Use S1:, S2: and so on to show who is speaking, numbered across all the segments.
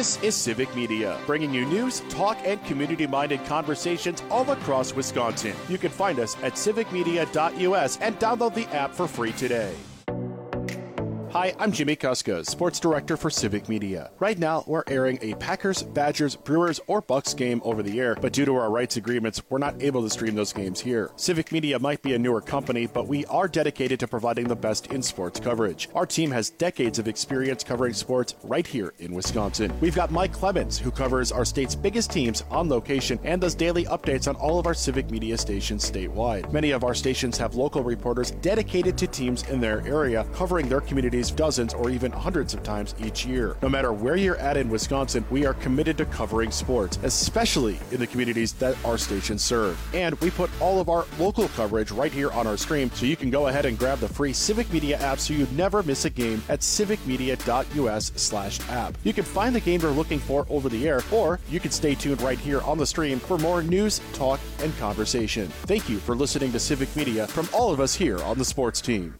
S1: This is Civic Media, bringing you news, talk, and community-minded conversations all across Wisconsin. You can find us at civicmedia.us and download the app for free today. Hi, I'm Jimmy Kuska, Sports Director for Civic Media. Right now, we're airing a Packers, Badgers, Brewers, or Bucks game over the air, but due to our rights agreements, we're not able to stream those games here. Civic Media might be a newer company, but we are dedicated to providing the best in sports coverage. Our team has decades of experience covering sports right here in Wisconsin. We've got Mike Clemens, who covers our state's biggest teams on location and does daily updates on all of our Civic Media stations statewide. Many of our stations have local reporters dedicated to teams in their area, covering their communities dozens or even hundreds of times each year. No matter where you're at in Wisconsin, we are committed to covering sports, especially in the communities that our stations serve. And we put all of our local coverage right here on our stream, so you can go ahead and grab the free Civic Media app so you never miss a game at civicmedia.us/app. You can find the game you're looking for over the air, or you can stay tuned right here on the stream for more news, talk, and conversation. Thank you for listening to Civic Media from all of us here on the sports team.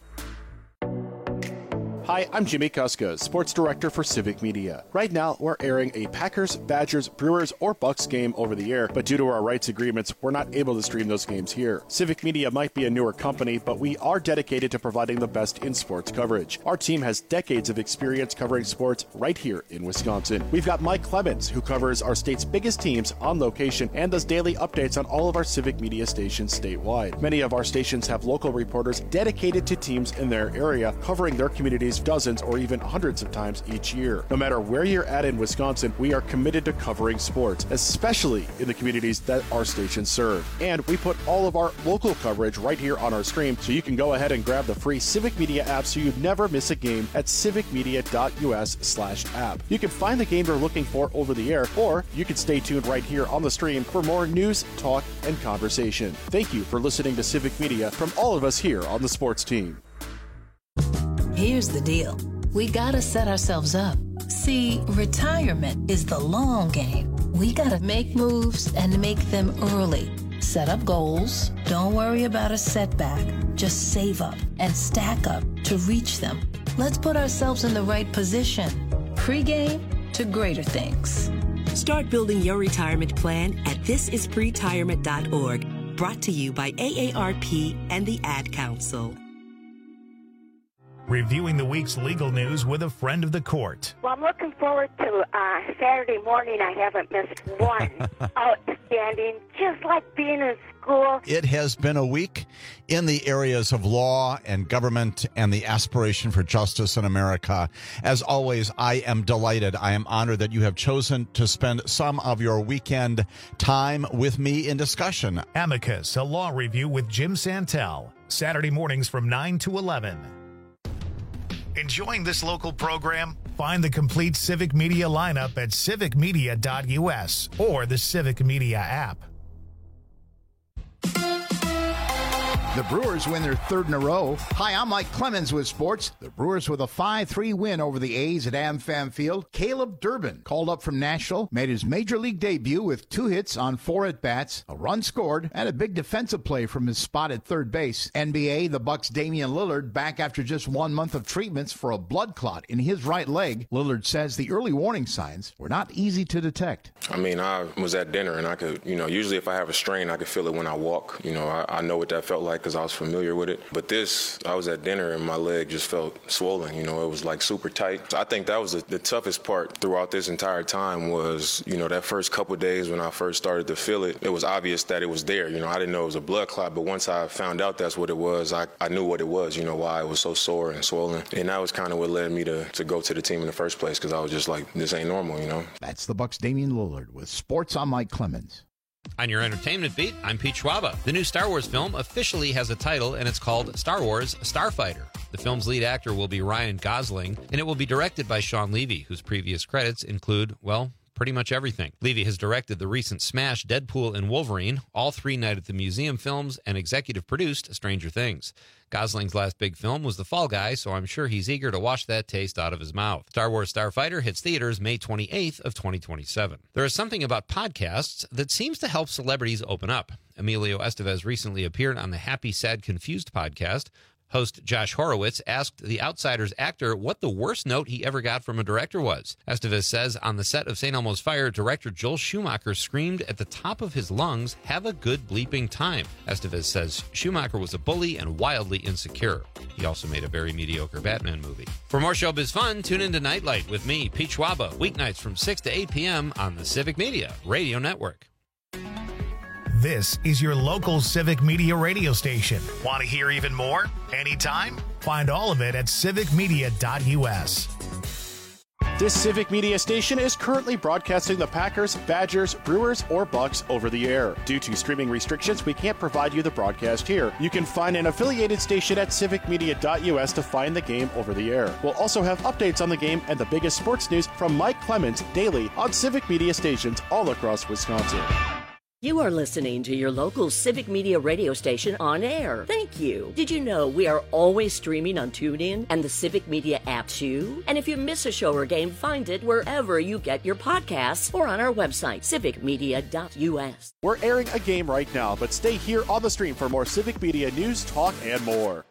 S1: Hi, I'm Jimmy Kuska, Sports Director for Civic Media. Right now, we're airing a Packers, Badgers, Brewers, or Bucks game over the air, but due to our rights agreements, we're not able to stream those games here. Civic Media might be a newer company, but we are dedicated to providing the best in sports coverage. Our team has decades of experience covering sports right here in Wisconsin. We've got Mike Clemens, who covers our state's biggest teams on location and does daily updates on all of our Civic Media stations statewide. Many of our stations have local reporters dedicated to teams in their area, covering their communities dozens or even hundreds of times each year. No matter where you're at in Wisconsin, we are committed to covering sports, especially in the communities that our stations serve. And we put all of our local coverage right here on our stream, so you can go ahead and grab the free Civic Media app so you never miss a game at civicmedia.us/app. You can find the game you're looking for over the air, or you can stay tuned right here on the stream for more news, talk, and conversation. Thank you for listening to Civic Media from all of us here on the sports team.
S2: Here's the deal. We gotta set ourselves up. See, retirement is the long game. We gotta make moves and make them early. Set up goals. Don't worry about a setback. Just save up and stack up to reach them. Let's put ourselves in the right position. Pre-game to greater things.
S3: Start building your retirement plan at thisispretirement.org. Brought to you by AARP and the Ad Council.
S4: Reviewing the week's legal news with a friend of the court.
S5: Well, I'm looking forward to Saturday morning. I haven't missed one. Outstanding, just like being in school.
S6: It has been a week in the areas of law and government and the aspiration for justice in America. As always, I am delighted. I am honored that you have chosen to spend some of your weekend time with me in discussion.
S4: Amicus, a law review with Jim Santel. Saturday mornings from 9 to 11. Enjoying this local program? Find the complete Civic Media lineup at civicmedia.us or the Civic Media app.
S7: The Brewers win their third in a row. Hi, I'm Mike Clemens with sports. The Brewers with a 5-3 win over the A's at AmFam Field. Caleb Durbin, called up from Nashville, made his major league debut with 2 hits on 4 at-bats, a run scored, and a big defensive play from his spot at third base. NBA, the Bucks' Damian Lillard back after just 1 month of treatments for a blood clot in his right leg. Lillard says the early warning signs were not easy to detect.
S8: I mean, I was at dinner and I could, usually if I have a strain, I could feel it when I walk. I know what that felt like because I was familiar with it. But I was at dinner and my leg just felt swollen. It was like super tight. So I think that was the toughest part throughout this entire time was, that first couple of days when I first started to feel it, it was obvious that it was there. I didn't know it was a blood clot, but once I found out that's what it was, I knew what it was, why it was so sore and swollen. And that was kind of what led me to go to the team in the first place because I was just like, this ain't normal,
S7: That's the Bucks' Damian Lillard with sports. I'm Mike Clemens.
S9: On your entertainment beat, I'm Pete Schwaba. The new Star Wars film officially has a title, and it's called Star Wars Starfighter. The film's lead actor will be Ryan Gosling, and it will be directed by Sean Levy, whose previous credits include, pretty much everything. Levy has directed the recent smash Deadpool and Wolverine, all 3 Night at the Museum films, and executive produced Stranger Things. Gosling's last big film was The Fall Guy, so I'm sure he's eager to wash that taste out of his mouth. Star Wars Starfighter hits theaters May 28th of 2027. There is something about podcasts that seems to help celebrities open up. Emilio Estevez recently appeared on the Happy, Sad, Confused podcast. Host Josh Horowitz asked The Outsiders actor what the worst note he ever got from a director was. Estevez says on the set of St. Elmo's Fire, director Joel Schumacher screamed at the top of his lungs, "Have a good bleeping time." Estevez says Schumacher was a bully and wildly insecure. He also made a very mediocre Batman movie. For more showbiz fun, tune into Nightlight with me, Pete Schwaba, weeknights from 6 to 8 p.m. on the Civic Media Radio Network.
S4: This is your local Civic Media radio station. Want to hear even more? Anytime? Find all of it at civicmedia.us.
S1: This Civic Media station is currently broadcasting the Packers, Badgers, Brewers, or Bucks over the air. Due to streaming restrictions, we can't provide you the broadcast here. You can find an affiliated station at civicmedia.us to find the game over the air. We'll also have updates on the game and the biggest sports news from Mike Clemens daily on Civic Media stations all across Wisconsin.
S10: You are listening to your local Civic Media radio station on air. Thank you. Did you know we are always streaming on TuneIn and the Civic Media app too? And if you miss a show or game, find it wherever you get your podcasts or on our website, civicmedia.us.
S1: We're airing a game right now, but stay here on the stream for more Civic Media news, talk, and more.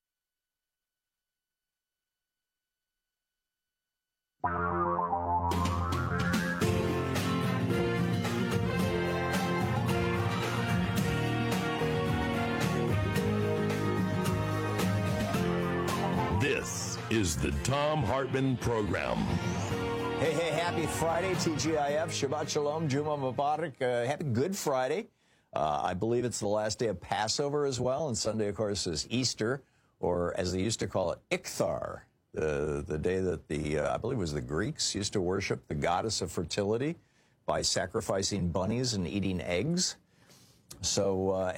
S11: This is the Thom Hartmann Program.
S12: Hey, happy Friday, TGIF, Shabbat Shalom, Juma Mubarak, happy Good Friday. I believe it's the last day of Passover as well, and Sunday, of course, is Easter, or as they used to call it, Ichthar, the day that I believe it was the Greeks used to worship the goddess of fertility by sacrificing bunnies and eating eggs. So,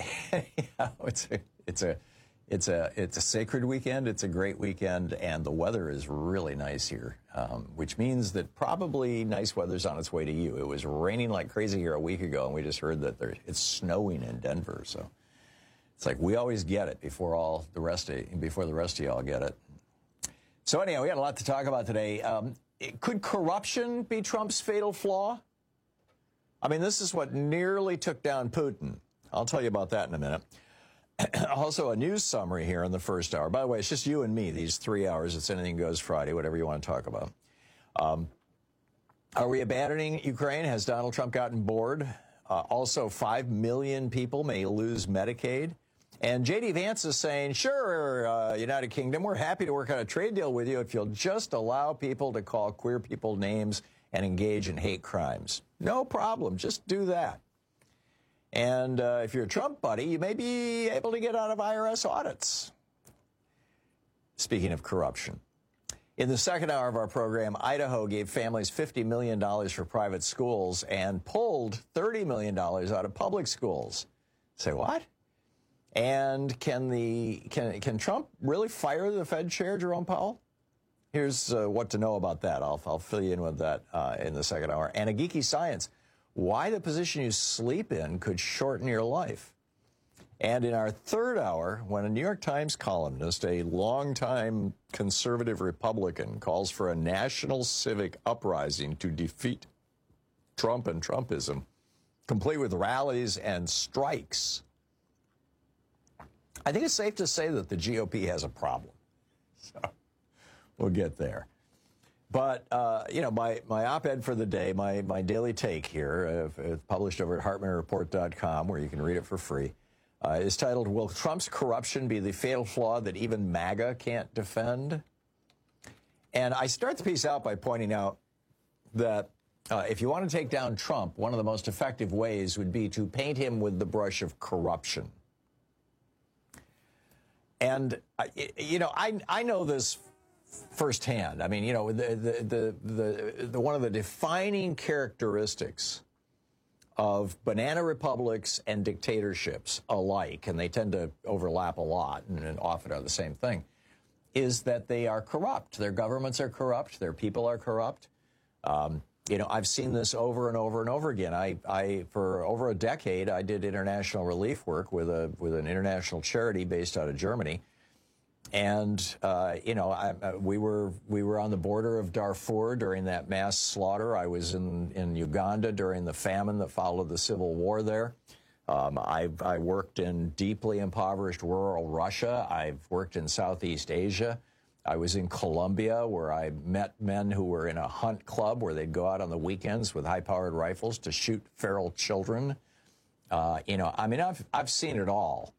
S12: it's a sacred weekend. It's a great weekend, and the weather is really nice here, which means that probably nice weather's on its way to you. It was raining like crazy here a week ago, and we just heard that it's snowing in Denver. So it's like we always get it before the rest of y'all get it. So anyhow, we got a lot to talk about today. Could corruption be Trump's fatal flaw? I mean, this is what nearly took down Putin. I'll tell you about that in a minute. Also, a news summary here in the first hour. By the way, it's just you and me, these 3 hours. It's Anything Goes Friday, whatever you want to talk about. Are we abandoning Ukraine? Has Donald Trump gotten bored? Also, 5 million people may lose Medicaid. And J.D. Vance is saying, sure, United Kingdom, we're happy to work on a trade deal with you if you'll just allow people to call queer people names and engage in hate crimes. No problem. Just do that. And if you're a Trump buddy, you may be able to get out of IRS audits. Speaking of corruption. In the second hour of our program, Idaho gave families $50 million for private schools and pulled $30 million out of public schools. Say what? And can Trump really fire the Fed chair, Jerome Powell? Here's what to know about that. I'll fill you in with that in the second hour. And a geeky science. Why the position you sleep in could shorten your life. And in our third hour, when a New York Times columnist, a longtime conservative Republican, calls for a national civic uprising to defeat Trump and Trumpism, complete with rallies and strikes, I think it's safe to say that the GOP has a problem. So we'll get there. But, my op-ed for the day, my daily take here, published over at HartmannReport.com, where you can read it for free, is titled, Will Trump's Corruption Be the Fatal Flaw That Even MAGA Can't Defend? And I start the piece out by pointing out that if you want to take down Trump, one of the most effective ways would be to paint him with the brush of corruption. And, I know this firsthand. I mean, the one of the defining characteristics of banana republics and dictatorships alike, and they tend to overlap a lot and often are the same thing, is that they are corrupt. Their governments are corrupt. Their people are corrupt. I've seen this over and over and over again. I for over a decade, I did international relief work with an international charity based out of Germany. And, we were on the border of Darfur during that mass slaughter. I was in Uganda during the famine that followed the civil war there. I worked in deeply impoverished rural Russia. I've worked in Southeast Asia. I was in Colombia, where I met men who were in a hunt club where they'd go out on the weekends with high-powered rifles to shoot feral children. I've seen it all.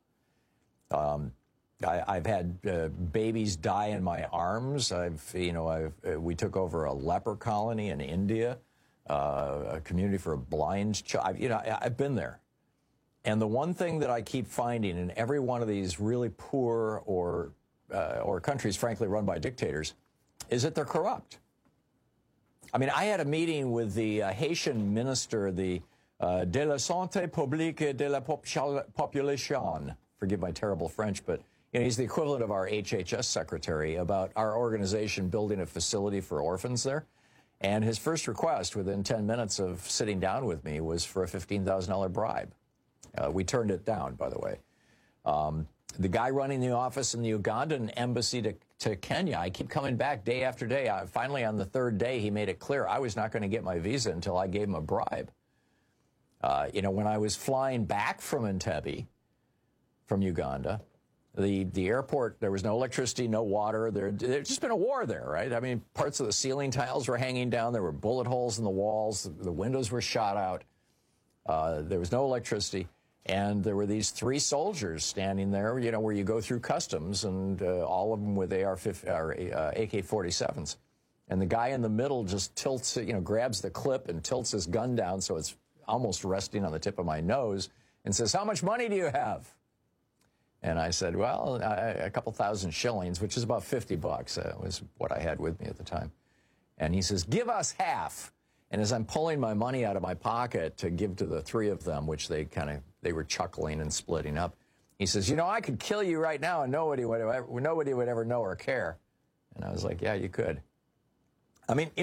S12: I've had babies die in my arms. We took over a leper colony in India, a community for a blind child. I've been there. And the one thing that I keep finding in every one of these really poor or countries, frankly, run by dictators, is that they're corrupt. I mean, I had a meeting with the Haitian minister, de la santé publique et de la population. Forgive my terrible French, but he's the equivalent of our HHS secretary, about our organization building a facility for orphans there. And his first request within 10 minutes of sitting down with me was for a $15,000 bribe. We turned it down, by the way. The guy running the office in the Ugandan embassy to Kenya, I keep coming back day after day. Finally, on the third day, he made it clear I was not going to get my visa until I gave him a bribe. When I was flying back from Entebbe, from Uganda, the airport, there was no electricity, no water. There's just been a war there, right? I mean, parts of the ceiling tiles were hanging down. There were bullet holes in the walls. The windows were shot out. There was no electricity. And there were these 3 soldiers standing there, where you go through customs, and all of them with AK-47s. And the guy in the middle just tilts, grabs the clip and tilts his gun down so it's almost resting on the tip of my nose, and says, "How much money do you have?" And I said, "Well, a couple thousand shillings," which is about $50. Was what I had with me at the time. And he says, "Give us half." And as I'm pulling my money out of my pocket to give to the 3 of them, which they were chuckling and splitting up, he says, "I could kill you right now and nobody would ever know or care." And I was like, "Yeah, you could." I mean,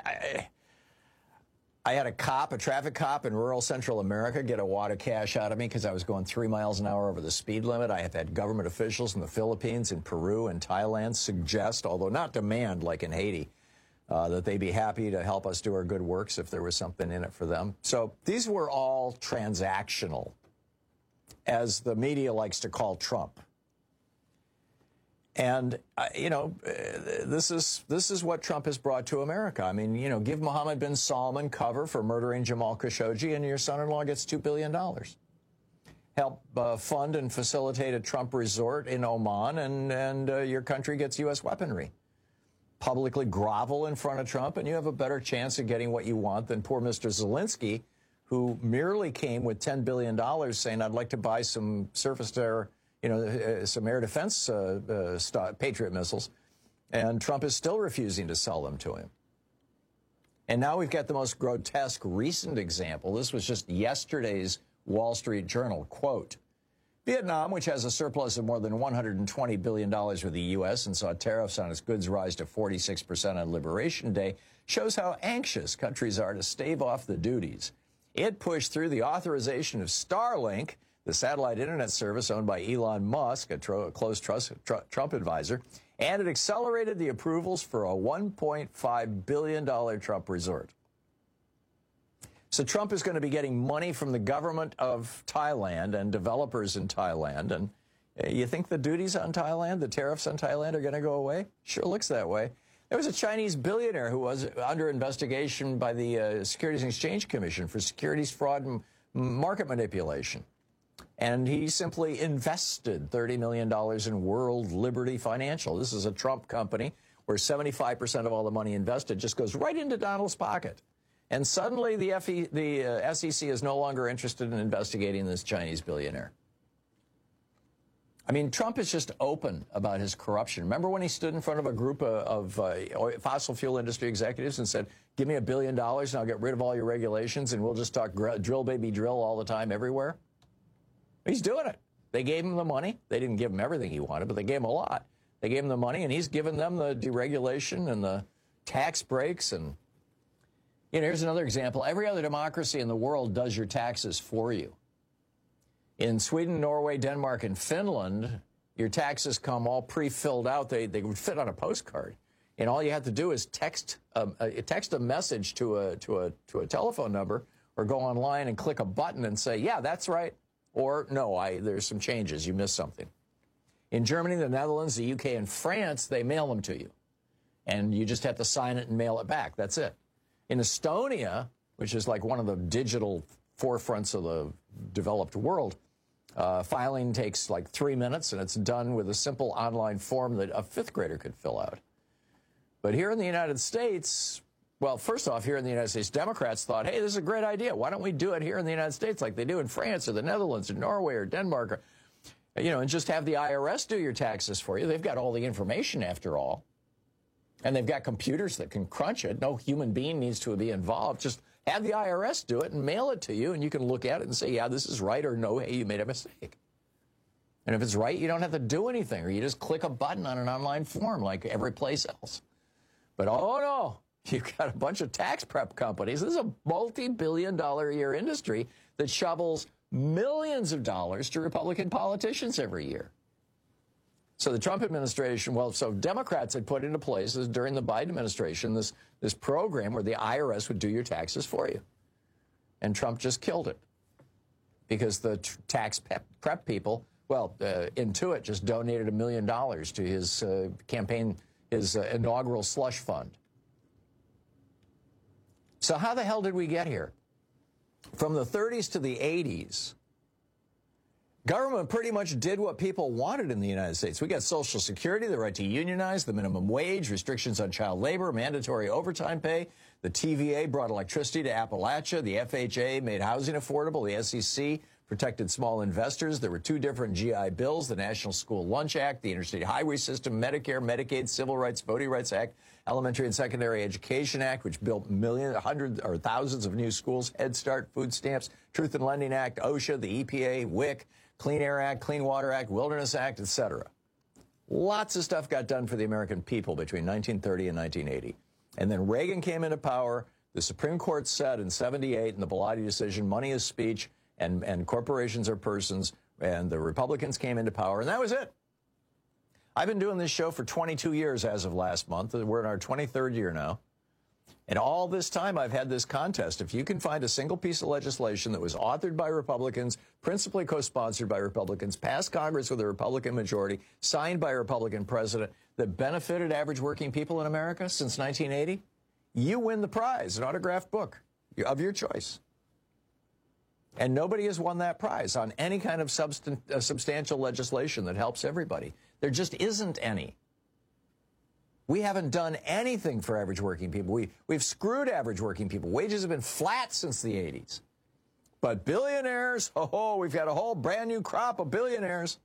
S12: I had a traffic cop in rural Central America, get a wad of cash out of me because I was going 3 miles an hour over the speed limit. I have had government officials in the Philippines, in Peru, and Thailand suggest, although not demand like in Haiti, that they'd be happy to help us do our good works if there was something in it for them. So these were all transactional, as the media likes to call Trump. And, this is what Trump has brought to America. I mean, give Mohammed bin Salman cover for murdering Jamal Khashoggi, and your son-in-law gets $2 billion. Help fund and facilitate a Trump resort in Oman, and your country gets U.S. weaponry. Publicly grovel in front of Trump, and you have a better chance of getting what you want than poor Mr. Zelensky, who merely came with $10 billion saying, "I'd like to buy some surface-to-air, some air defense Patriot missiles," and Trump is still refusing to sell them to him. And now we've got the most grotesque recent example. This was just yesterday's Wall Street Journal, quote, "Vietnam, which has a surplus of more than $120 billion with the U.S. and saw tariffs on its goods rise to 46% on Liberation Day, shows how anxious countries are to stave off the duties. It pushed through the authorization of Starlink, the satellite internet service owned by Elon Musk, a close Trump advisor, and it accelerated the approvals for a $1.5 billion Trump resort." So Trump is going to be getting money from the government of Thailand and developers in Thailand. And you think the duties on Thailand, the tariffs on Thailand are going to go away? Sure looks that way. There was a Chinese billionaire who was under investigation by the Securities and Exchange Commission for securities fraud and market manipulation. And he simply invested $30 million in World Liberty Financial. This is a Trump company where 75% of all the money invested just goes right into Donald's pocket. And suddenly the SEC is no longer interested in investigating this Chinese billionaire. I mean, Trump is just open about his corruption. Remember when he stood in front of a group of fossil fuel industry executives and said, "Give me $1 billion and I'll get rid of all your regulations and we'll just talk drill, baby, drill all the time everywhere"? He's doing it. They gave him the money. They didn't give him everything he wanted, but they gave him a lot. They gave him the money, and he's given them the deregulation and the tax breaks. And here's another example. Every other democracy in the world does your taxes for you. In Sweden, Norway, Denmark, and Finland, your taxes come all pre-filled out. They would fit on a postcard. And all you have to do is text a message to a telephone number or go online and click a button and say, "Yeah, that's right. Or, no, there's some changes. You missed something. In Germany, the Netherlands, the UK, and France, they mail them to you. And you just have to sign it and mail it back. That's it. In Estonia, which is like one of the digital forefronts of the developed world, filing takes like 3 minutes, and it's done with a simple online form that a fifth grader could fill out. But here in the United States, well, first off, here in the United States, Democrats thought, hey, this is a great idea. Why don't we do it here in the United States like they do in France or the Netherlands or Norway or Denmark, or, and just have the IRS do your taxes for you. They've got all the information after all. And they've got computers that can crunch it. No human being needs to be involved. Just have the IRS do it and mail it to you, and you can look at it and say, yeah, this is right, or no, hey, you made a mistake. And if it's right, you don't have to do anything, or you just click a button on an online form like every place else. But, oh, no, you've got a bunch of tax prep companies. This is a multi-billion-dollar-a-year industry that shovels millions of dollars to Republican politicians every year. So the Trump administration, so Democrats had put into place during the Biden administration this program where the IRS would do your taxes for you. And Trump just killed it because the tax prep people, Intuit just donated $1 million to his campaign, his inaugural slush fund. So how the hell did we get here? From the 30s to the 80s, government pretty much did what people wanted in the United States. We got Social Security, the right to unionize, the minimum wage, restrictions on child labor, mandatory overtime pay. The TVA brought electricity to Appalachia. The FHA made housing affordable. The SEC protected small investors. There were 2 different GI bills, the National School Lunch Act, the Interstate Highway System, Medicare, Medicaid, Civil Rights, Voting Rights Act, Elementary and Secondary Education Act, which built hundreds or thousands of new schools, Head Start, food stamps, Truth in Lending Act, OSHA, the EPA, WIC, Clean Air Act, Clean Water Act, Wilderness Act, etc. Lots of stuff got done for the American people between 1930 and 1980. And then Reagan came into power. The Supreme Court said in 78 in the Bellotti decision, money is speech and corporations are persons. And the Republicans came into power, and that was it. I've been doing this show for 22 years as of last month. We're in our 23rd year now. And all this time, I've had this contest. If you can find a single piece of legislation that was authored by Republicans, principally co-sponsored by Republicans, passed Congress with a Republican majority, signed by a Republican president, that benefited average working people in America since 1980, you win the prize, an autographed book of your choice. And nobody has won that prize on any kind of substantial legislation that helps everybody. There just isn't any. We haven't done anything for average working people. We've screwed average working people. Wages have been flat since the 80s. But billionaires, we've got a whole brand new crop of billionaires.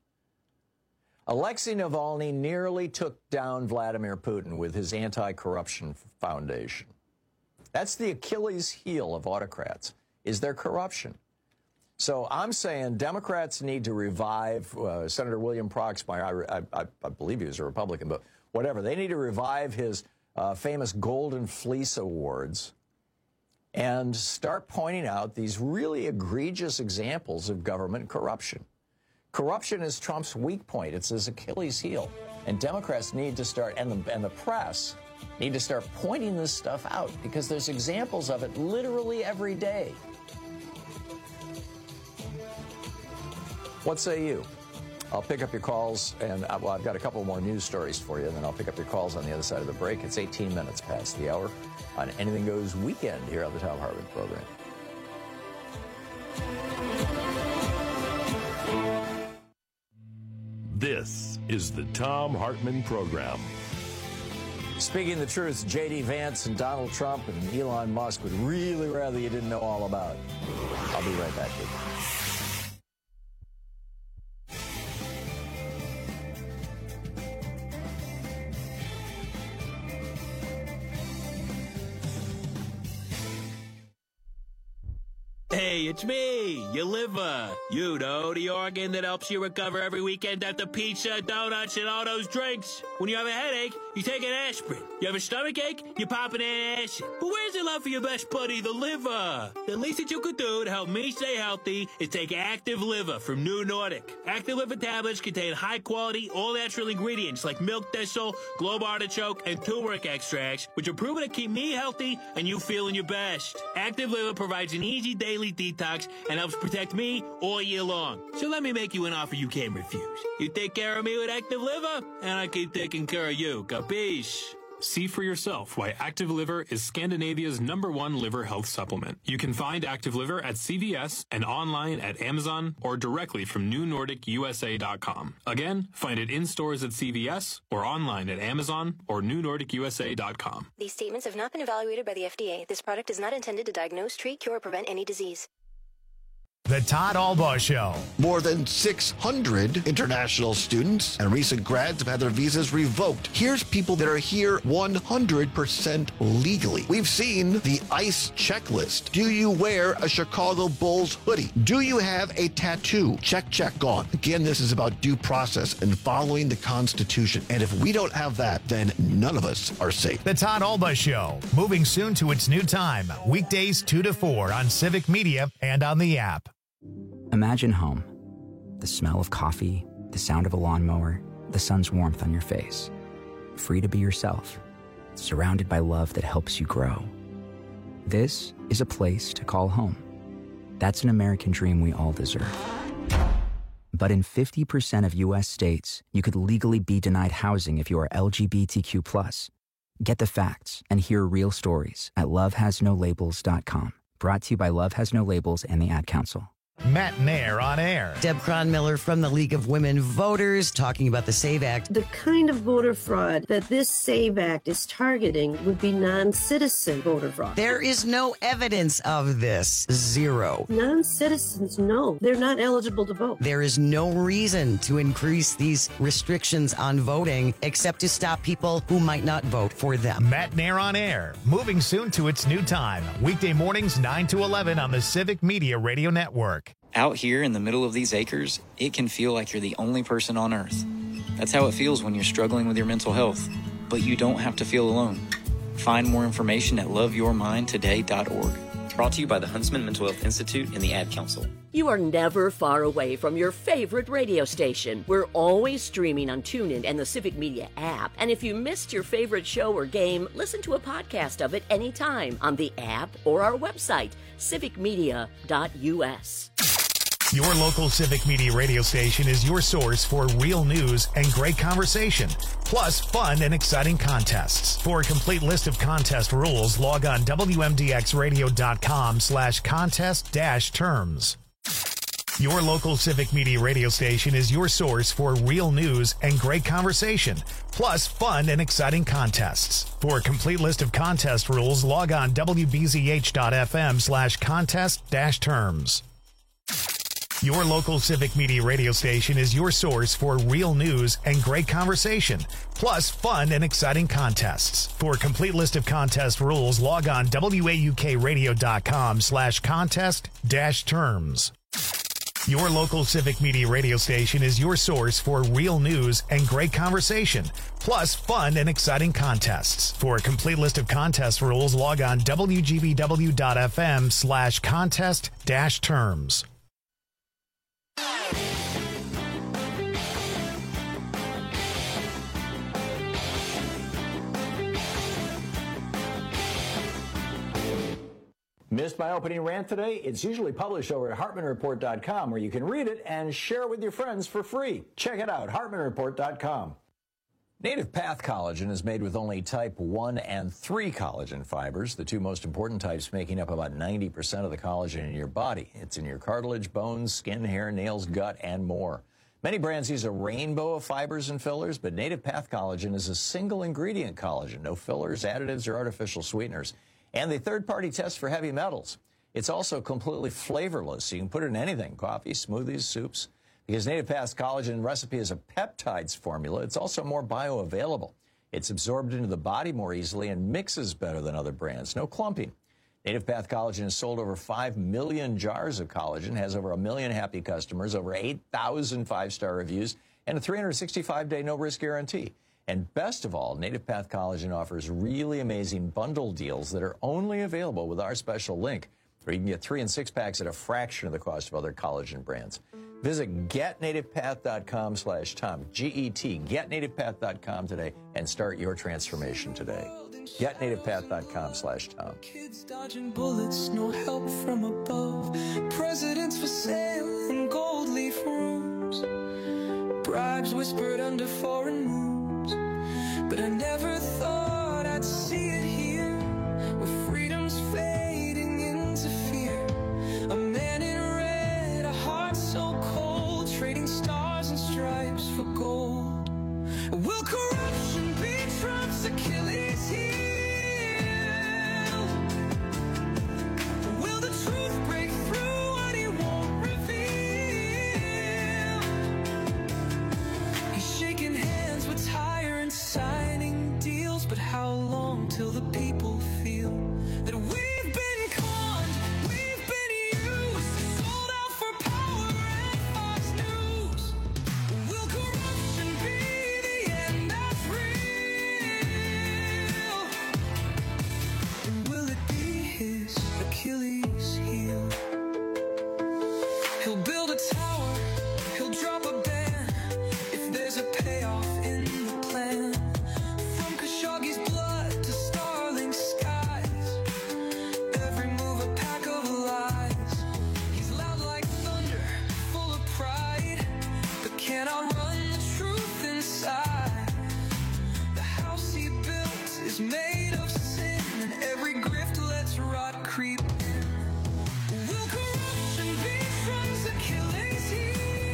S12: Alexei Navalny nearly took down Vladimir Putin with his anti-corruption foundation. That's the Achilles heel of autocrats, is their corruption. So I'm saying Democrats need to revive Senator William Proxmire. I believe he was a Republican, but whatever. They need to revive his famous Golden Fleece Awards and start pointing out these really egregious examples of government corruption. Corruption is Trump's weak point. It's his Achilles heel. And Democrats need to start, and the press need to start pointing this stuff out because there's examples of it literally every day. What say you? I'll pick up your calls, and I've got a couple more news stories for you, and then I'll pick up your calls on the other side of the break. It's 18 minutes past the hour on Anything Goes Weekend here on the Thom Hartmann program.
S11: This is the Thom Hartmann program.
S12: Speaking the truth, J.D. Vance and Donald Trump and Elon Musk would really rather you didn't know all about. I'll be right back with you.
S13: Hey, it's me, your liver. You know, the organ that helps you recover every weekend after pizza, donuts, and all those drinks. When you have a headache, You take an aspirin. You have a stomach ache, you pop an antacid. But where's the love for your best buddy, the liver? The least that you could do to help me stay healthy is take Active Liver from New Nordic. Active Liver tablets contain high-quality, all-natural ingredients like milk thistle, globe artichoke, and turmeric extracts, which are proven to keep me healthy and you feeling your best. Active Liver provides an easy daily detox and helps protect me all year long. So let me make you an offer you can't refuse. You take care of me with Active Liver, and I keep taking care of you. Capiche?
S14: See for yourself why Active Liver is Scandinavia's #1 liver health supplement. You can find Active Liver at CVS and online at Amazon or directly from NewNordicUSA.com. Again, find it in stores at CVS or online at Amazon or NewNordicUSA.com.
S15: These statements have not been evaluated by the FDA. This product is not intended to diagnose, treat, cure, or prevent any disease.
S4: The Todd Albaugh Show.
S16: More than 600 international students and recent grads have had their visas revoked. Here's people that are here 100% legally. We've seen the ICE checklist. Do you wear a Chicago Bulls hoodie? Do you have a tattoo? Check, check, gone. Again, this is about due process and following the Constitution. And if we don't have that, then none of us are safe.
S4: The Todd Albaugh Show. Moving soon to its new time. Weekdays 2 to 4 on Civic Media and on the app.
S17: Imagine home. The smell of coffee, the sound of a lawnmower, the sun's warmth on your face. Free to be yourself, surrounded by love that helps you grow. This is a place to call home. That's an American dream we all deserve. But in 50% of U.S. states, you could legally be denied housing if you are LGBTQ+. Get the facts and hear real stories at lovehasnolabels.com. Brought to you by Love Has No Labels and the Ad Council.
S4: Matt Nair on air.
S18: Deb Cronmiller from the League of Women Voters talking about the SAVE Act.
S19: The kind of voter fraud that this SAVE Act is targeting would be non-citizen voter fraud.
S18: There is no evidence of this. Zero.
S19: Non-citizens, no. They're not eligible to vote.
S18: There is no reason to increase these restrictions on voting except to stop people who might not vote for them.
S4: Matt Nair on air. Moving soon to its new time. Weekday mornings 9 to 11 on the Civic Media Radio Network.
S20: Out here in the middle of these acres, it can feel like you're the only person on Earth. That's how it feels when you're struggling with your mental health. But you don't have to feel alone. Find more information at loveyourmindtoday.org. Brought to you by the Huntsman Mental Health Institute and the Ad Council.
S10: You are never far away from your favorite radio station. We're always streaming on TuneIn and the Civic Media app. And if you missed your favorite show or game, listen to a podcast of it anytime on the app or our website, civicmedia.us.
S4: Your local Civic Media radio station is your source for real news and great conversation, plus fun and exciting contests. For a complete list of contest rules, log on WMDXradio.com/contest-terms. Your local Civic Media radio station is your source for real news and great conversation, plus fun and exciting contests. For a complete list of contest rules, log on WBZH.FM/contest-terms. Your local Civic Media radio station is your source for real news and great conversation, plus fun and exciting contests. For a complete list of contest rules, log on WAUKradio.com/contest-terms. Your local Civic Media radio station is your source for real news and great conversation, plus fun and exciting contests. For a complete list of contest rules, log on WGBW.FM/contest-terms.
S12: Missed my opening rant today? It's usually published over at HartmanReport.com, where you can read it and share it with your friends for free. Check it out, HartmanReport.com. Native Path collagen is made with only type 1 and 3 collagen fibers, the two most important types making up about 90% of the collagen in your body. It's in your cartilage, bones, skin, hair, nails, gut, and more. Many brands use a rainbow of fibers and fillers, but Native Path collagen is a single ingredient collagen, no fillers, additives, or artificial sweeteners. And they third-party test for heavy metals. It's also completely flavorless, so you can put it in anything, coffee, smoothies, soups. Because Native Path's collagen recipe is a peptides formula, it's also more bioavailable. It's absorbed into the body more easily and mixes better than other brands. No clumping. Native Path collagen has sold over 5 million jars of collagen, has over 1 million happy customers, over 8,000 five-star reviews, and a 365-day no-risk guarantee. And best of all, Native Path Collagen offers really amazing bundle deals that are only available with our special link, where you can get 3 and 6 packs at a fraction of the cost of other collagen brands. Visit getnativepath.com/Tom, G-E-T, getnativepath.com today, and start your transformation today. Getnativepath.com/Tom.
S21: Kids dodging bullets, no help from above. Presidents for sale in gold leaf rooms. Bribes whispered under foreign moons. But I never thought I'd see it here, where freedom's fading into fear. A man in red, a heart so cold, trading stars and stripes for gold. Will corruption be Trump's Achilles heel? Will the truth break through what he won't reveal? He's shaking hands with tyrants, signing deals, but how long till the people feel that we've been conned, we've been used, sold out for power and Fox News? Will corruption be the end that's real? And will it be his Achilles heel? He'll build a tower, he'll drop a ban if there's a payoff in the plan. From Khashoggi's blood to Starlink skies, every move a pack of lies. He's loud like thunder, full of pride, but can't outrun the truth inside. The house he built is made of sin, and every grift lets rot creep in. Will corruption be Trump's Achilles heel?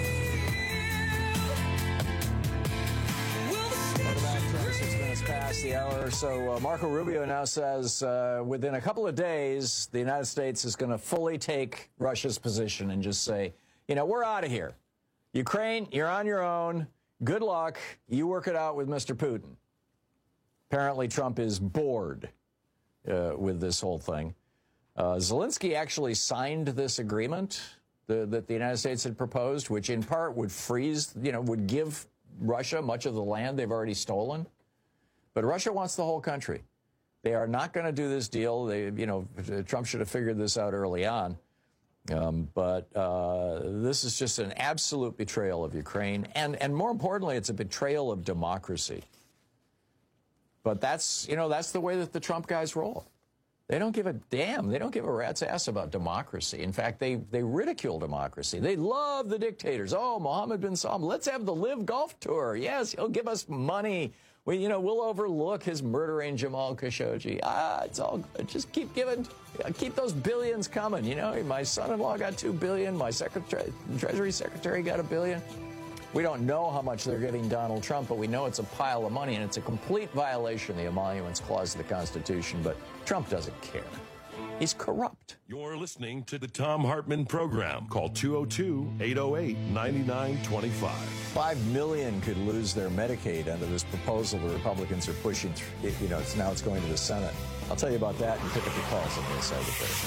S21: Will the
S12: Welcome back, 26 minutes past the hour. So Marco Rubio now says within a couple of days, the United States is going to fully take Russia's position and just say, we're out of here. Ukraine, you're on your own. Good luck. You work it out with Mr. Putin. Apparently, Trump is bored with this whole thing. Zelensky actually signed this agreement that the United States had proposed, which in part would freeze, would give Russia much of the land they've already stolen. But Russia wants the whole country. They are not going to do this deal. Trump should have figured this out early on. But this is just an absolute betrayal of Ukraine. And more importantly, it's a betrayal of democracy. But that's the way that the Trump guys roll. They don't give a damn. They don't give a rat's ass about democracy. In fact, they ridicule democracy. They love the dictators. Oh, Mohammed bin Salman, let's have the Live Golf Tour. Yes, he'll give us money. We'll overlook his murdering Jamal Khashoggi. It's all good. Just keep giving. Keep those billions coming. My son-in-law got $2 billion. My Treasury Secretary got $1 billion. We don't know how much they're giving Donald Trump, but we know it's a pile of money, and it's a complete violation of the Emoluments Clause of the Constitution. But Trump doesn't care. He's corrupt.
S11: You're listening to the Thom Hartmann Program. Call 202-808-9925.
S12: 5 million could lose their Medicaid under this proposal the Republicans are pushing through. Now it's going to the Senate. I'll tell you about that and pick up your calls on the other side of the break.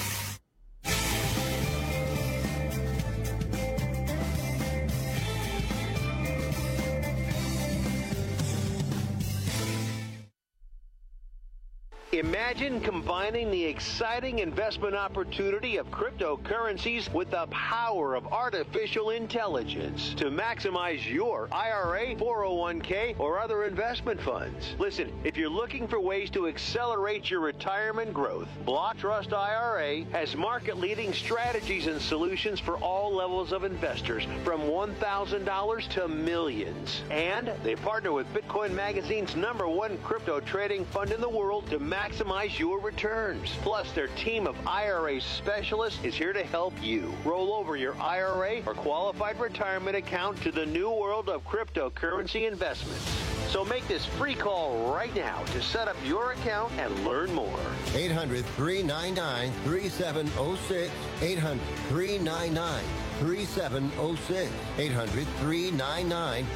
S22: Imagine combining the exciting investment opportunity of cryptocurrencies with the power of artificial intelligence to maximize your IRA, 401k, or other investment funds. Listen, if you're looking for ways to accelerate your retirement growth, Block Trust IRA has market-leading strategies and solutions for all levels of investors, from $1,000 to millions. And they partner with Bitcoin Magazine's #1 crypto trading fund in the world to maximize your returns. Plus, their team of IRA specialists is here to help you roll over your IRA or qualified retirement account to the new world of cryptocurrency investments. So make this free call right now to set up your account and learn more.
S23: 800-399-3706. 800-399-3706.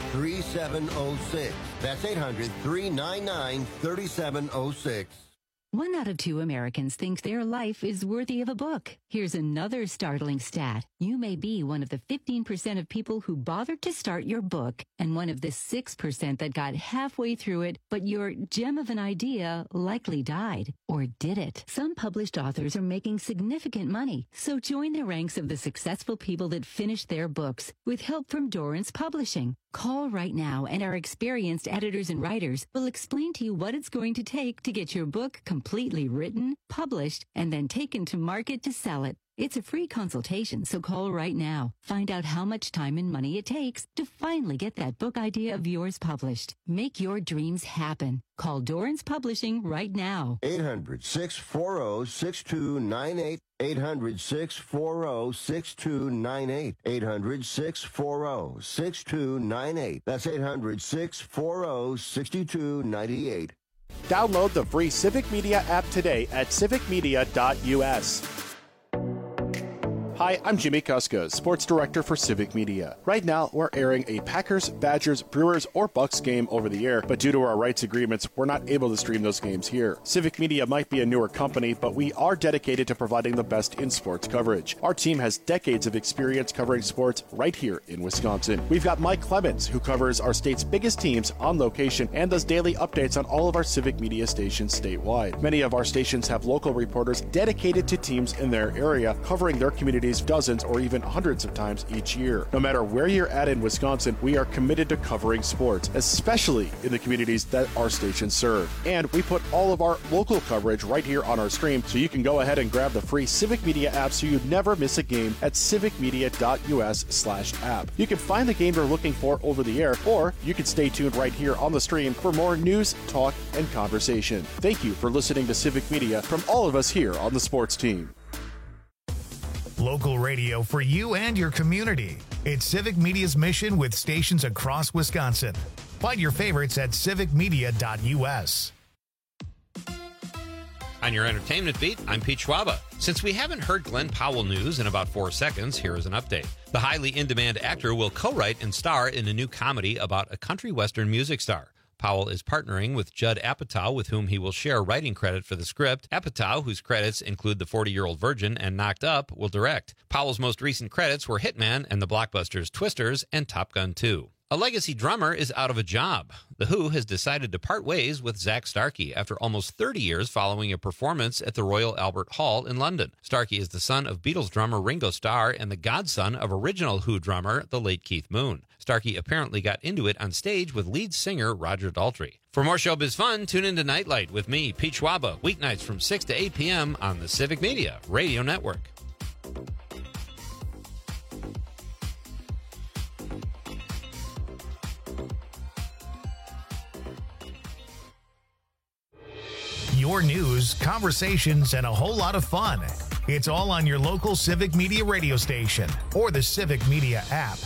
S23: 800-399-3706. That's 800-399-3706.
S2: 1 out of 2 Americans think their life is worthy of a book. Here's another startling stat. You may be one of the 15% of people who bothered to start your book and one of the 6% that got halfway through it, but your gem of an idea likely died. Or did it? Some published authors are making significant money, so join the ranks of the successful people that finished their books with help from Dorrance Publishing. Call right now and our experienced editors and writers will explain to you what it's going to take to get your book completely written, published, and then taken to market to sell it. It's a free consultation, so call right now. Find out how much time and money it takes to finally get that book idea of yours published. Make your dreams happen. Call Dorrance Publishing right now.
S23: 800-640-6298. 800-640-6298. 800-640-6298. That's 800-640-6298.
S1: Download the free Civic Media app today at civicmedia.us. Hi, I'm Jimmy Kuska, Sports Director for Civic Media. Right now, we're airing a Packers, Badgers, Brewers, or Bucks game over the air, but due to our rights agreements, we're not able to stream those games here. Civic Media might be a newer company, but we are dedicated to providing the best in sports coverage. Our team has decades of experience covering sports right here in Wisconsin. We've got Mike Clemens, who covers our state's biggest teams on location and does daily updates on all of our Civic Media stations statewide. Many of our stations have local reporters dedicated to teams in their area, covering their communities dozens or even hundreds of times each year. No matter where you're at in Wisconsin, we are committed to covering sports, especially in the communities that our stations serve. And we put all of our local coverage right here on our stream, so you can go ahead and grab the free Civic Media app so you never miss a game at civicmedia.us/app. You can find the game you're looking for over the air, or you can stay tuned right here on the stream for more news, talk, and conversation. Thank you for listening to Civic Media from all of us here on the sports team.
S4: Local radio for you and your community. It's Civic Media's mission with stations across Wisconsin. Find your favorites at civicmedia.us.
S9: On your entertainment beat, I'm Pete Schwaba. Since we haven't heard Glenn Powell news in about 4 seconds, here is an update. The highly in-demand actor will co-write and star in a new comedy about a country western music star. Powell is partnering with Judd Apatow, with whom he will share writing credit for the script. Apatow, whose credits include The 40-Year-Old Virgin and Knocked Up, will direct. Powell's most recent credits were Hitman and the blockbusters Twisters and Top Gun 2. A legacy drummer is out of a job. The Who has decided to part ways with Zak Starkey after almost 30 years following a performance at the Royal Albert Hall in London. Starkey is the son of Beatles drummer Ringo Starr and the godson of original Who drummer, the late Keith Moon. Starkey apparently got into it on stage with lead singer Roger Daltrey. For more showbiz fun, tune into Nightlight with me, Pete Schwaba, weeknights from 6 to 8 p.m. on the Civic Media Radio Network.
S4: Your news, conversations, and a whole lot of fun. It's all on your local Civic Media radio station or the Civic Media app.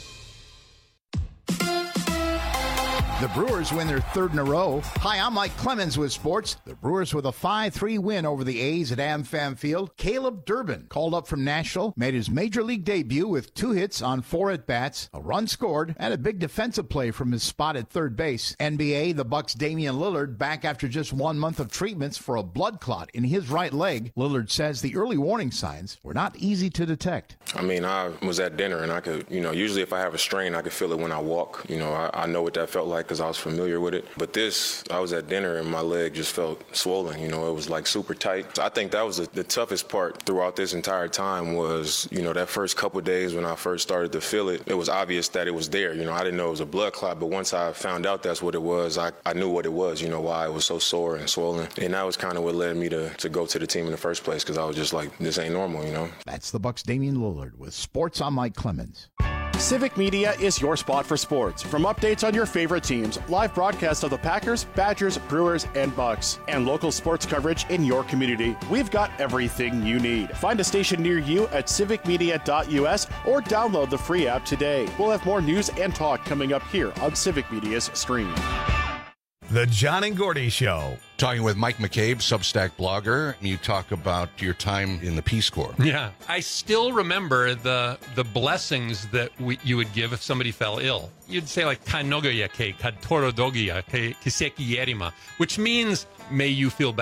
S7: The Brewers win their third in a row. Hi, I'm Mike Clemens with sports. The Brewers with a 5-3 win over the A's at AmFam Field. Caleb Durbin, called up from Nashville, made his major league debut with 2 hits on 4 at-bats, a run scored, and a big defensive play from his spot at third base. NBA, the Bucks' Damian Lillard back after just 1 month of treatments for a blood clot in his right leg. Lillard says the early warning signs were not easy to detect.
S8: I mean, I was at dinner and I could, usually if I have a strain, I could feel it when I walk. I know what that felt like because I was familiar with it. But this, I was at dinner and my leg just felt swollen. It was like super tight. So I think that was the toughest part throughout this entire time was, that first couple of days when I first started to feel it, it was obvious that it was there. I didn't know it was a blood clot, but once I found out that's what it was, I knew what it was, why it was so sore and swollen. And that was kind of what led me to go to the team in the first place because I was just like, this ain't normal,
S7: That's the Bucks' Damian Lillard with Sports. I'm Mike Clemens.
S1: Civic Media is your spot for sports. From updates on your favorite teams, live broadcasts of the Packers, Badgers, Brewers, and Bucks, and local sports coverage in your community, we've got everything you need. Find a station near you at civicmedia.us or download the free app today. We'll have more news and talk coming up here on Civic Media's stream.
S4: The John and Gordy Show.
S3: Talking with Mike McCabe, Substack blogger. You talk about your time in the Peace Corps.
S5: Yeah. I still remember the blessings that you would give if somebody fell ill. You'd say like, "Ka nogoya ke, ka torodogia ke kiseki yerima," which means, may you feel better.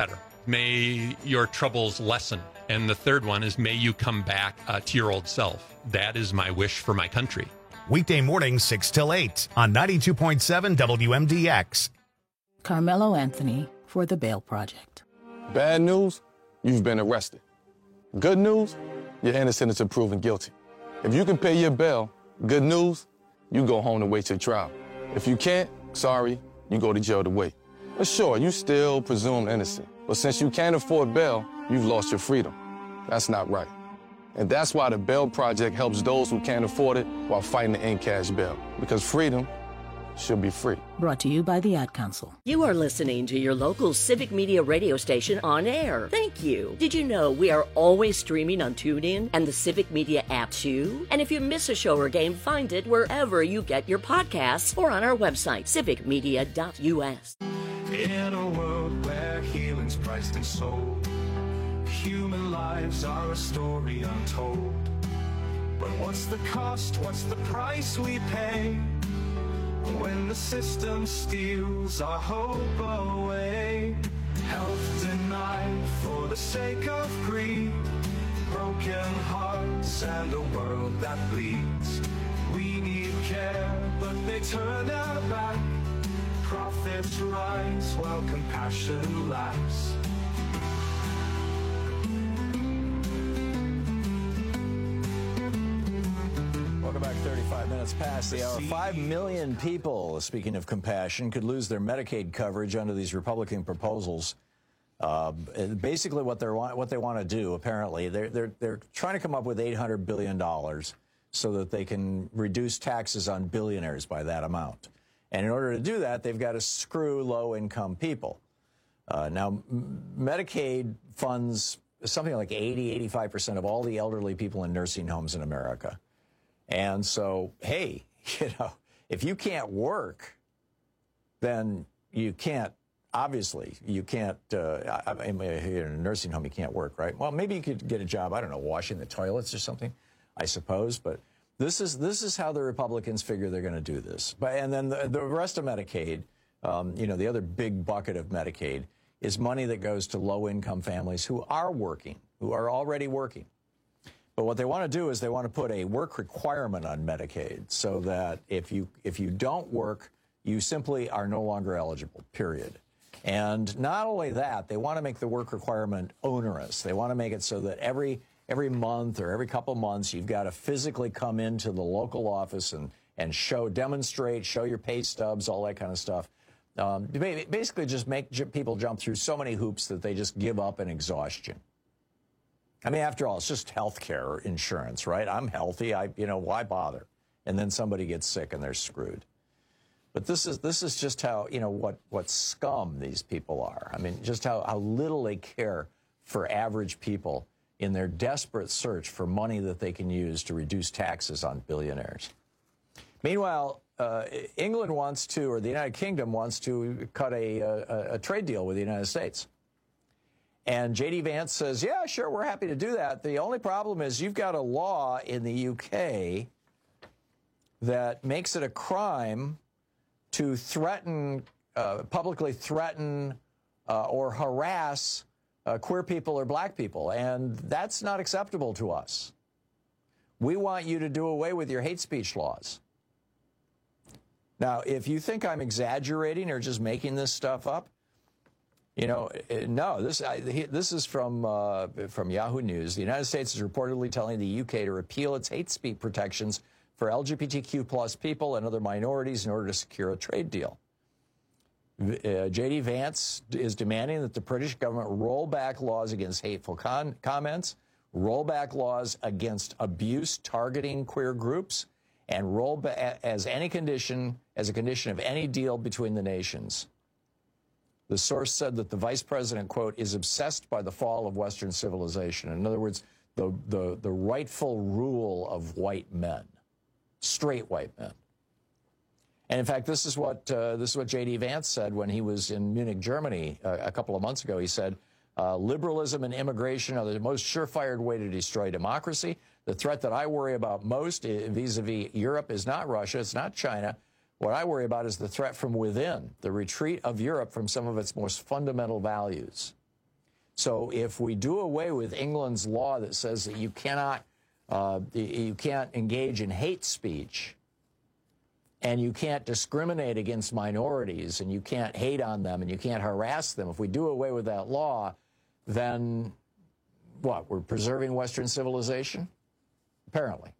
S5: may your troubles lessen. And the third one is, may you come back to your old self. That is my wish for my country.
S4: Weekday mornings 6 till 8 on 92.7 WMDX.
S6: Carmelo Anthony for the Bail Project.
S13: Bad news, you've been arrested. Good news, you're innocent until proven guilty. If you can pay your bail, good news, you go home to wait your trial. If you can't, sorry, you go to jail to wait. But sure, you still presumed innocent. But since you can't afford bail, you've lost your freedom. That's not right. And that's why the Bail Project helps those who can't afford it while fighting to end cash bail. Because freedom should be free.
S6: Brought to you by the Ad Council.
S10: You are listening to your local Civic Media radio station on air. Thank you. Did you know we are always streaming on TuneIn and the Civic Media app too? And if you miss a show or game, find it wherever you get your podcasts or on our website, civicmedia.us.
S21: In a world where healing's priced and sold, human lives are a story untold. But what's the cost? What's the price we pay when the system steals our hope away? Health denied for the sake of greed, broken hearts and a world that bleeds. We need care, but they turn their back. Profits rise while compassion lacks.
S12: Welcome back. 35 minutes past the hour. 5 million people, speaking of compassion, could lose their Medicaid coverage under these Republican proposals. Basically, what they want to do, apparently, they're trying to come up with $800 billion so that they can reduce taxes on billionaires by that amount. And in order to do that, they've got to screw low-income people. Now, Medicaid funds something like 85% of all the elderly people in nursing homes in America. And so, hey, if you can't work, then you can't, obviously, you can't, in a nursing home, you can't work, right? Well, maybe you could get a job, I don't know, washing the toilets or something, I suppose, but this is how the Republicans figure they're going to do this. And then the rest of Medicaid, the other big bucket of Medicaid is money that goes to low-income families who are working, who are already working. But what they want to do is they want to put a work requirement on Medicaid so that if you don't work, you simply are no longer eligible, period. And not only that, they want to make the work requirement onerous. They want to make it so that every month or every couple months, you've got to physically come into the local office and demonstrate, show your pay stubs, all that kind of stuff. Basically just make people jump through so many hoops that they just give up in exhaustion. I mean, after all, it's just health care insurance, right? I'm healthy. Why bother? And then somebody gets sick and they're screwed. But this is just how, what scum these people are. I mean, just how little they care for average people in their desperate search for money that they can use to reduce taxes on billionaires. Meanwhile, England wants to, or the United Kingdom wants to cut a trade deal with the United States. And J.D. Vance says, yeah, sure, we're happy to do that. The only problem is you've got a law in the UK that makes it a crime to publicly threaten or harass queer people or black people. And that's not acceptable to us. We want you to do away with your hate speech laws. Now, if you think I'm exaggerating or just making this stuff up, no, this is from Yahoo News. The United States is reportedly telling the UK to repeal its hate speech protections for LGBTQ plus people and other minorities in order to secure a trade deal. J.D. Vance is demanding that the British government roll back laws against hateful comments, roll back laws against abuse targeting queer groups, and roll back as a condition of any deal between the nations. The source said that the vice president, quote, is obsessed by the fall of Western civilization. In other words, the rightful rule of white men, straight white men. And in fact, this is what J.D. Vance said when he was in Munich, Germany, a couple of months ago. He said, liberalism and immigration are the most surefire way to destroy democracy. The threat that I worry about most vis-a-vis Europe is not Russia, it's not China. What I worry about is the threat from within, the retreat of Europe from some of its most fundamental values. So if we do away with England's law that says that you can't engage in hate speech, and you can't discriminate against minorities, and you can't hate on them, and you can't harass them, if we do away with that law, then what? We're preserving Western civilization? Apparently.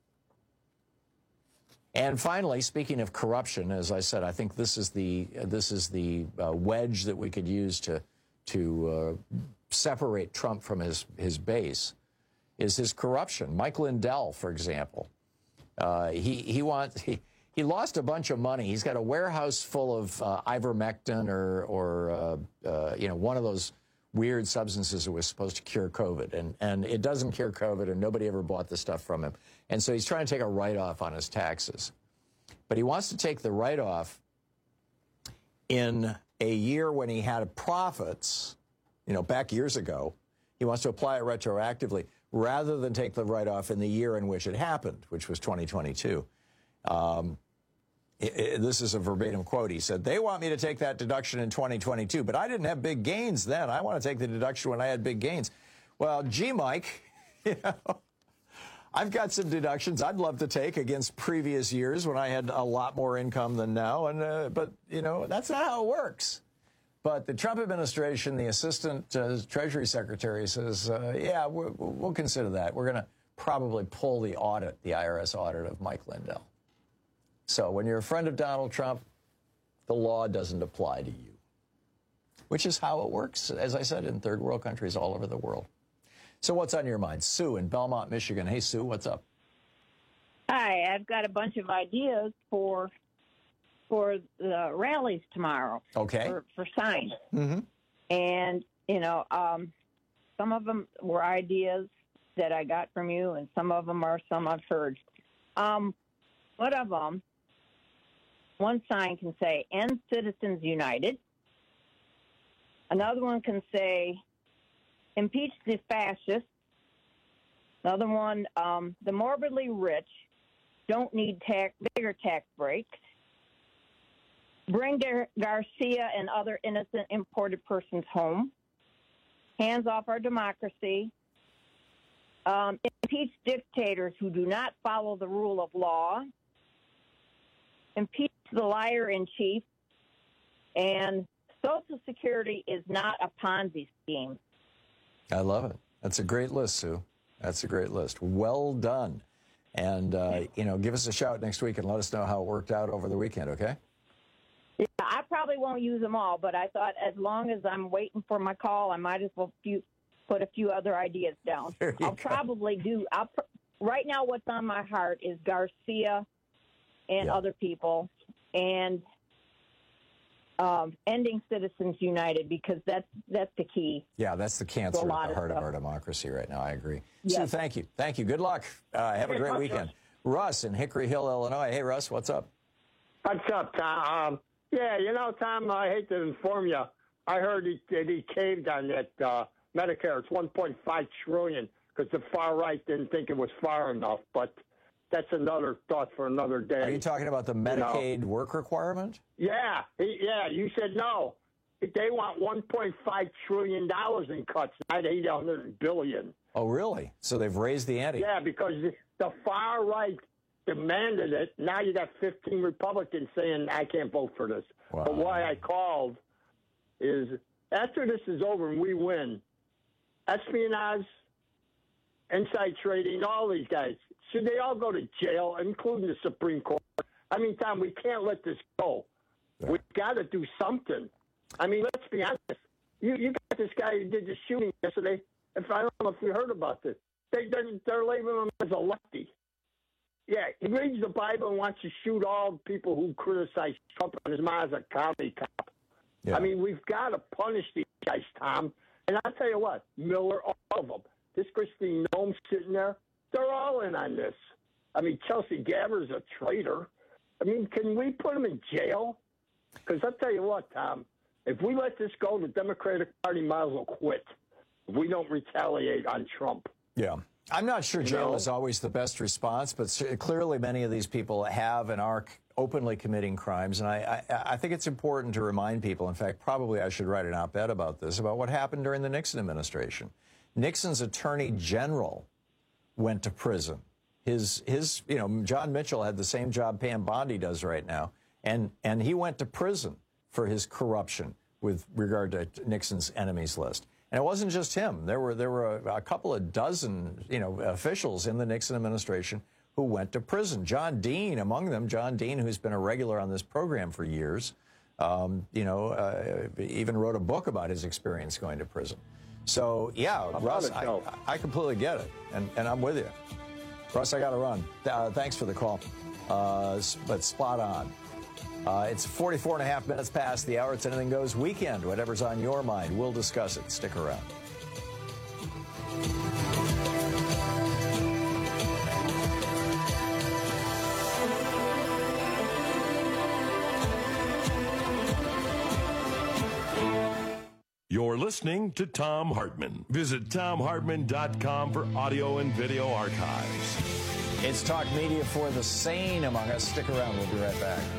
S12: And finally, speaking of corruption, as I said, I think this is the wedge that we could use to separate Trump from his base, is his corruption. Mike Lindell, for example, he lost a bunch of money. He's got a warehouse full of ivermectin or one of those weird substances that was supposed to cure COVID, and it doesn't cure COVID, and nobody ever bought the stuff from him. And so he's trying to take a write-off on his taxes. But he wants to take the write-off in a year when he had profits, back years ago. He wants to apply it retroactively rather than take the write-off in the year in which it happened, which was 2022. This is a verbatim quote. He said, "They want me to take that deduction in 2022, but I didn't have big gains then. I want to take the deduction when I had big gains." Well, gee, Mike, I've got some deductions I'd love to take against previous years when I had a lot more income than now. But that's not how it works. But the Trump administration, the assistant Treasury Secretary says, yeah, we'll consider that. We're going to probably pull the IRS audit of Mike Lindell. So when you're a friend of Donald Trump, the law doesn't apply to you, which is how it works, as I said, in third world countries all over the world. So what's on your mind? Sue in Belmont, Michigan. Hey, Sue, what's up?
S14: Hi, I've got a bunch of ideas for the rallies tomorrow.
S12: Okay.
S14: For signs.
S12: Mm-hmm.
S14: And, some of them were ideas that I got from you, and some of them are some I've heard. One of them, one sign can say, "End Citizens United." Another one can say, "Impeach the fascists." Another one, "The morbidly rich don't need bigger tax breaks." "Bring Garcia and other innocent imported persons home." "Hands off our democracy." "Impeach dictators who do not follow the rule of law." "Impeach the liar in chief." And Social Security is not a Ponzi scheme.
S12: I love it. That's a great list, Sue. That's a great list. Well done. And, give us a shout next week and let us know how it worked out over the weekend, okay?
S14: Yeah, I probably won't use them all, but I thought as long as I'm waiting for my call, I might as well put a few other ideas down. I'll probably do. Right now, what's on my heart is Garcia and other people, and ending Citizens United, because that's the key.
S12: Yeah, that's the cancer at the heart of our democracy right now. I agree.
S14: Yes.
S12: Sue, thank you. Thank you. Good luck. Have a great weekend. Russ in Hickory Hill, Illinois. Hey, Russ, what's up?
S15: What's up, Tom? Tom, I hate to inform you. I heard that he caved on that Medicare. It's $1.5 trillion because the far right didn't think it was far enough. But that's another thought for another day.
S12: Are you talking about the Medicaid work requirement?
S15: Yeah. You said no. They want $1.5 trillion in cuts, not $800 billion.
S12: Oh, really? So they've raised the ante?
S15: Yeah, because the far right demanded it. Now you got 15 Republicans saying, I can't vote for this.
S12: Wow.
S15: But why I called is after this is over and we win, espionage, inside trading, all these guys, should they all go to jail, including the Supreme Court? I mean, Tom, we can't let this go. Yeah. We've got to do something. I mean, let's be honest. You got this guy who did the shooting yesterday. I don't know if you heard about this. They're labeling him as a lefty. Yeah, he reads the Bible and wants to shoot all people who criticize Trump, and his mom's a comedy cop. Yeah. I mean, we've got to punish these guys, Tom. And I'll tell you what, Miller, all of them. This Christine Noem sitting there, they're all in on this. I mean, Chelsea Gabber's a traitor. I mean, can we put him in jail? Because I'll tell you what, Tom, if we let this go, the Democratic Party might as well quit if we don't retaliate on Trump.
S12: Yeah. I'm not sure jail is always the best response, but clearly many of these people have and are openly committing crimes. And I think it's important to remind people, in fact, probably I should write an op-ed about this, about what happened during the Nixon administration. Nixon's attorney general went to prison. John Mitchell had the same job Pam Bondi does right now, and he went to prison for his corruption with regard to Nixon's enemies list. And it wasn't just him. There were a couple of dozen, officials in the Nixon administration who went to prison. John Dean, among them, John Dean, who's been a regular on this program for years, even wrote a book about his experience going to prison. So, yeah, Russ, I completely get it, and I'm with you. Russ, I got to run. Thanks for the call, but spot on. It's 44 and a half minutes past the hour. It's Anything Goes Weekend. Whatever's on your mind, we'll discuss it. Stick around.
S11: You're listening to Thom Hartmann. Visit ThomHartmann.com for audio and video archives.
S12: It's Talk Media for the sane among us. Stick around. We'll be right back.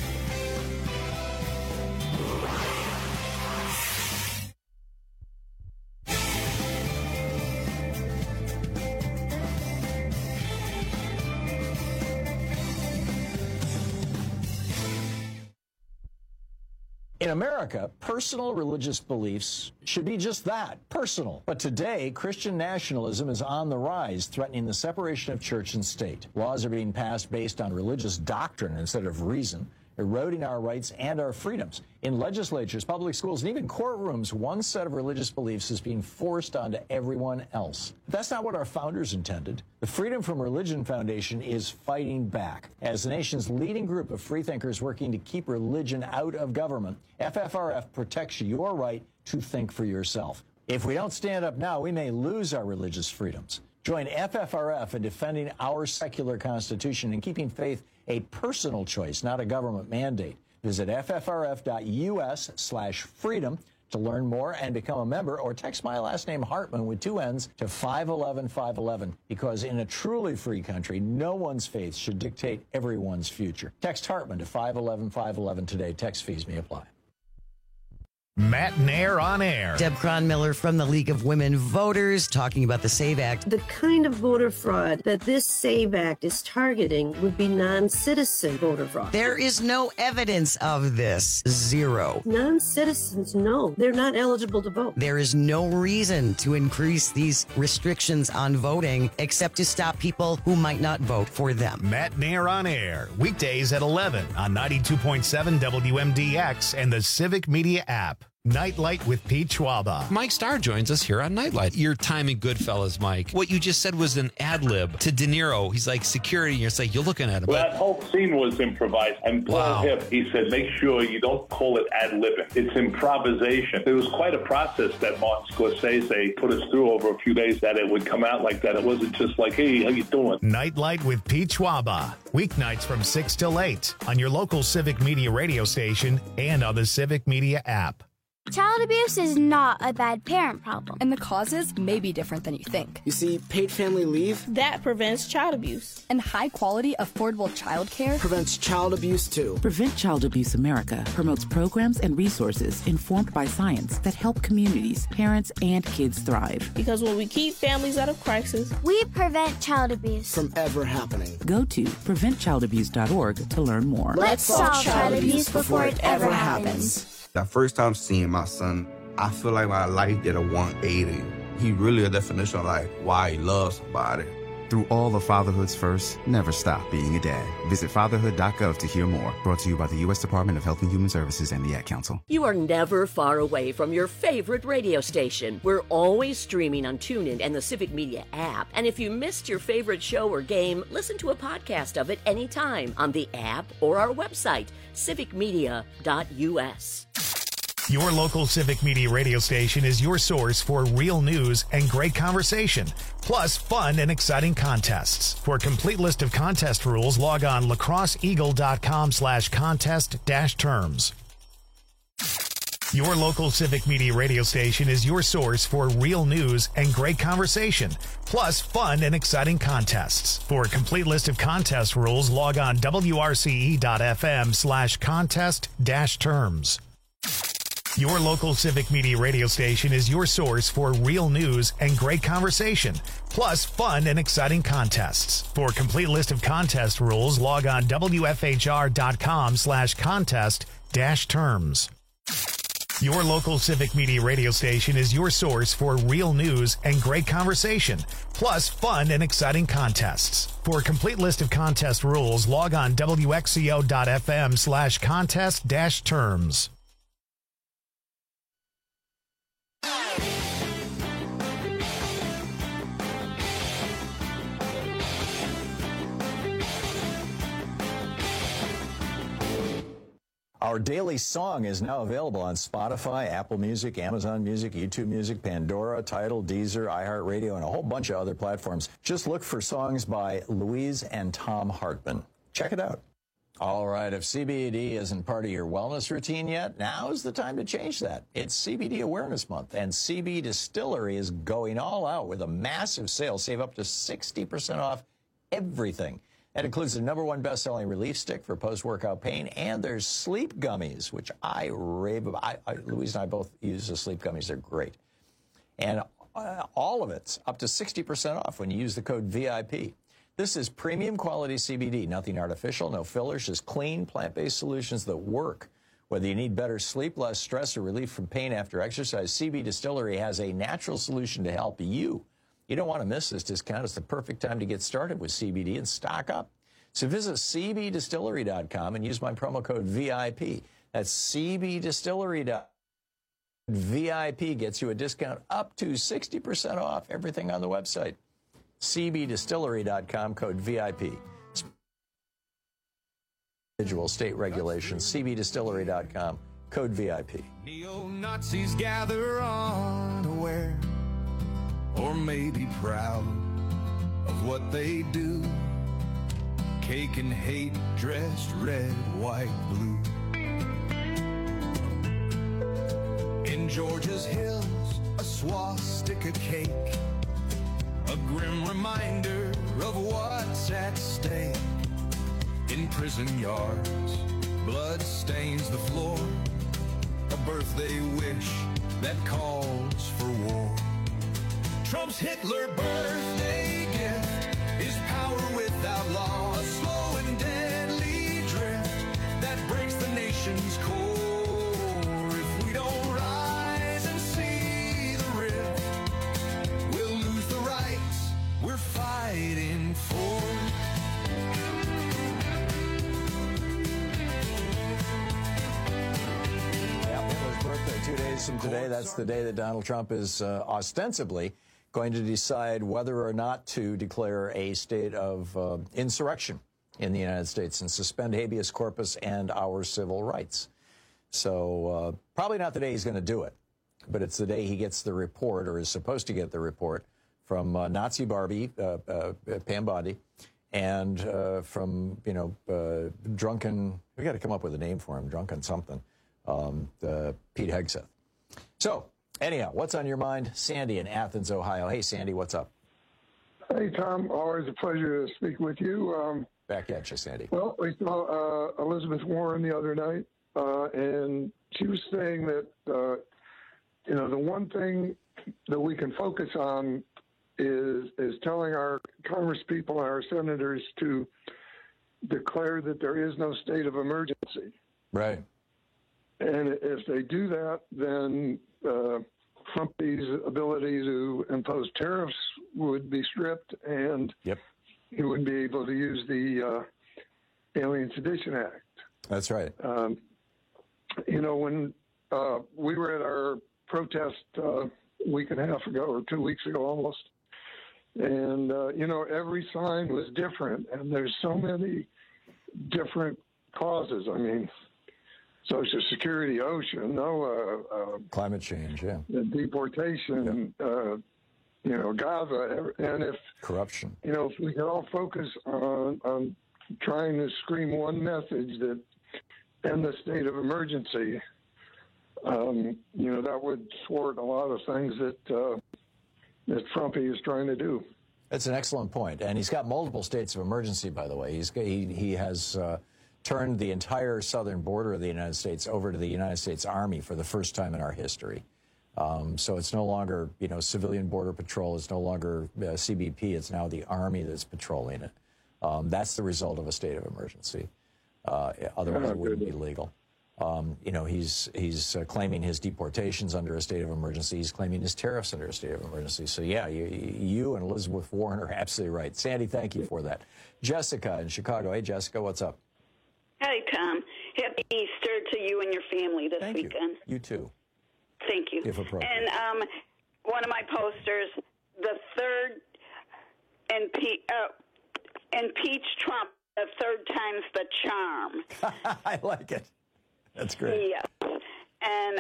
S12: In America, personal religious beliefs should be just that, personal. But today, Christian nationalism is on the rise, threatening the separation of church and state. Laws are being passed based on religious doctrine instead of reason, eroding our rights and our freedoms. In legislatures, public schools, and even courtrooms, one set of religious beliefs is being forced onto everyone else. But that's not what our founders intended. The Freedom from Religion Foundation is fighting back. As the nation's leading group of freethinkers working to keep religion out of government, FFRF protects your right to think for yourself. If we don't stand up now, we may lose our religious freedoms. Join FFRF in defending our secular constitution and keeping faith a personal choice, not a government mandate. Visit ffrf.us/freedom to learn more and become a member, or text my last name Hartmann with 2 N's to 511-511, because in a truly free country, no one's faith should dictate everyone's future. Text Hartmann to 511-511 today. Text fees may apply.
S4: Matt Nair on air.
S18: Deb Cronmiller from the League of Women Voters talking about the SAVE Act.
S16: The kind of voter fraud that this SAVE Act is targeting would be non-citizen voter fraud.
S18: There is no evidence of this. Zero.
S16: Non-citizens, no. They're not eligible to vote.
S18: There is no reason to increase these restrictions on voting except to stop people who might not vote for them.
S4: Matt Nair on air. Weekdays at 11 on 92.7 WMDX and the Civic Media app. Nightlight with Pete Schwaba.
S9: Mike Starr joins us here on Nightlight. Your time in Goodfellas, Mike. What you just said was an ad lib to De Niro. He's like security, and you're like, you're looking at him.
S17: Well, that whole scene was improvised. And Paul Hipp, he said, make sure you don't call it ad libbing. It's improvisation. It was quite a process that Martin Scorsese put us through over a few days, that it would come out like that. It wasn't just like, hey, how you doing?
S4: Nightlight with Pete Schwaba. Weeknights from 6 till 8 on your local Civic Media radio station and on the Civic Media app.
S19: Child abuse is not a bad parent problem. And the causes may be different than you think.
S24: You see, paid family leave,
S19: that prevents child abuse. And high-quality, affordable child care
S24: prevents child abuse, too.
S6: Prevent Child Abuse America promotes programs and resources informed by science that help communities, parents, and kids thrive.
S19: Because when we keep families out of crisis,
S25: we prevent child abuse
S24: from ever happening.
S6: Go to preventchildabuse.org to learn more.
S25: Let's solve child abuse before it ever happens.
S26: That first time seeing my son, I feel like my life did a 180. He really a definition of like why he loves somebody.
S27: Through all the fatherhoods first, never stop being a dad. Visit fatherhood.gov to hear more. Brought to you by the U.S. Department of Health and Human Services and the Ad Council.
S10: You are never far away from your favorite radio station. We're always streaming on TuneIn and the Civic Media app. And if you missed your favorite show or game, listen to a podcast of it anytime on the app or our website, civicmedia.us.
S4: Your local Civic Media radio station is your source for real news and great conversation, plus fun and exciting contests. For a complete list of contest rules, log on lacrosseeagle.com/contest-terms. Your local Civic Media radio station is your source for real news and great conversation, plus fun and exciting contests. For a complete list of contest rules, log on wrce.fm/contest-terms. Your local Civic Media radio station is your source for real news and great conversation, plus fun and exciting contests. For a complete list of contest rules, log on wfhr.com/contest-terms. Your local Civic Media radio station is your source for real news and great conversation, plus fun and exciting contests. For a complete list of contest rules, log on wxco.fm/contest-terms.
S12: Our daily song is now available on Spotify, Apple Music, Amazon Music, YouTube Music, Pandora, Tidal, Deezer, iHeartRadio, and a whole bunch of other platforms. Just look for songs by Louise and Tom Hartman. Check it out. All right, if CBD isn't part of your wellness routine yet, now is the time to change that. It's CBD Awareness Month, and CB Distillery is going all out with a massive sale. Save up to 60% off everything. That includes the #1 best-selling relief stick for post-workout pain, and there's sleep gummies, which I rave about. Louise and I both use the sleep gummies. They're great. And all of it's up to 60% off when you use the code VIP. This is premium quality CBD, nothing artificial, no fillers, just clean, plant-based solutions that work. Whether you need better sleep, less stress, or relief from pain after exercise, CB Distillery has a natural solution to help you. You don't want to miss this discount. It's the perfect time to get started with CBD and stock up. So visit cbdistillery.com and use my promo code VIP. That's cbdistillery.com. VIP gets you a discount up to 60% off everything on the website. cbdistillery.com, code VIP. Individual state regulations, cbdistillery.com, code VIP.
S21: Neo-Nazis gather unaware, or maybe proud of what they do. Cake and hate dressed red, white, blue. In Georgia's hills, a swastika cake, a grim reminder of what's at stake. In prison yards, blood stains the floor, a birthday wish that calls for war. Trump's Hitler birthday gift is power without law, a slow and deadly drift that breaks the nation's core. If we don't rise and see the rift, we'll lose the rights we're fighting for.
S12: Hitler's birthday 2 days from today. That's the day that Donald Trump is ostensibly going to decide whether or not to declare a state of insurrection in the United States and suspend habeas corpus and our civil rights. So probably not the day he's going to do it, but it's the day he gets the report, or is supposed to get the report, from Nazi Barbie, Pam Bondi, and from, drunken, we got to come up with a name for him, drunken something, Pete Hegseth. So, anyhow, what's on your mind? Sandy in Athens, Ohio. Hey, Sandy, what's up?
S1: Hey, Tom. Always a pleasure to speak with you.
S12: Back at you, Sandy.
S1: Well, we saw Elizabeth Warren the other night, and she was saying that, the one thing that we can focus on is telling our congresspeople and our senators to declare that there is no state of emergency.
S12: Right.
S1: And if they do that, then Trump's ability to impose tariffs would be stripped, and he wouldn't be able to use the Alien Sedition Act.
S12: That's right.
S1: When we were at our protest a week and a half ago, or 2 weeks ago almost, and, every sign was different, and there's so many different causes. I mean, Social Security, ocean,
S12: climate change,
S1: deportation, Gaza, and if
S12: corruption,
S1: if we could all focus on trying to scream one message that end the state of emergency, that would thwart a lot of things that Trumpy is trying to do.
S12: That's an excellent point. And he's got multiple states of emergency, by the way. He has turned the entire southern border of the United States over to the United States Army for the first time in our history. So it's no longer, civilian border patrol. It's no longer CBP. It's now the Army that's patrolling it. That's the result of a state of emergency. Otherwise, it wouldn't be legal. He's claiming his deportations under a state of emergency. He's claiming his tariffs under a state of emergency. So, yeah, you and Elizabeth Warren are absolutely right. Sandy, thank you for that. Jessica in Chicago. Hey, Jessica, what's up?
S2: Hi, Tom. Happy Easter to you and your family this weekend.
S12: You too.
S2: Thank you.
S12: If appropriate.
S2: And one of my posters, the third impeach Trump, the third time's the charm.
S12: I like it. That's great.
S2: Yes. And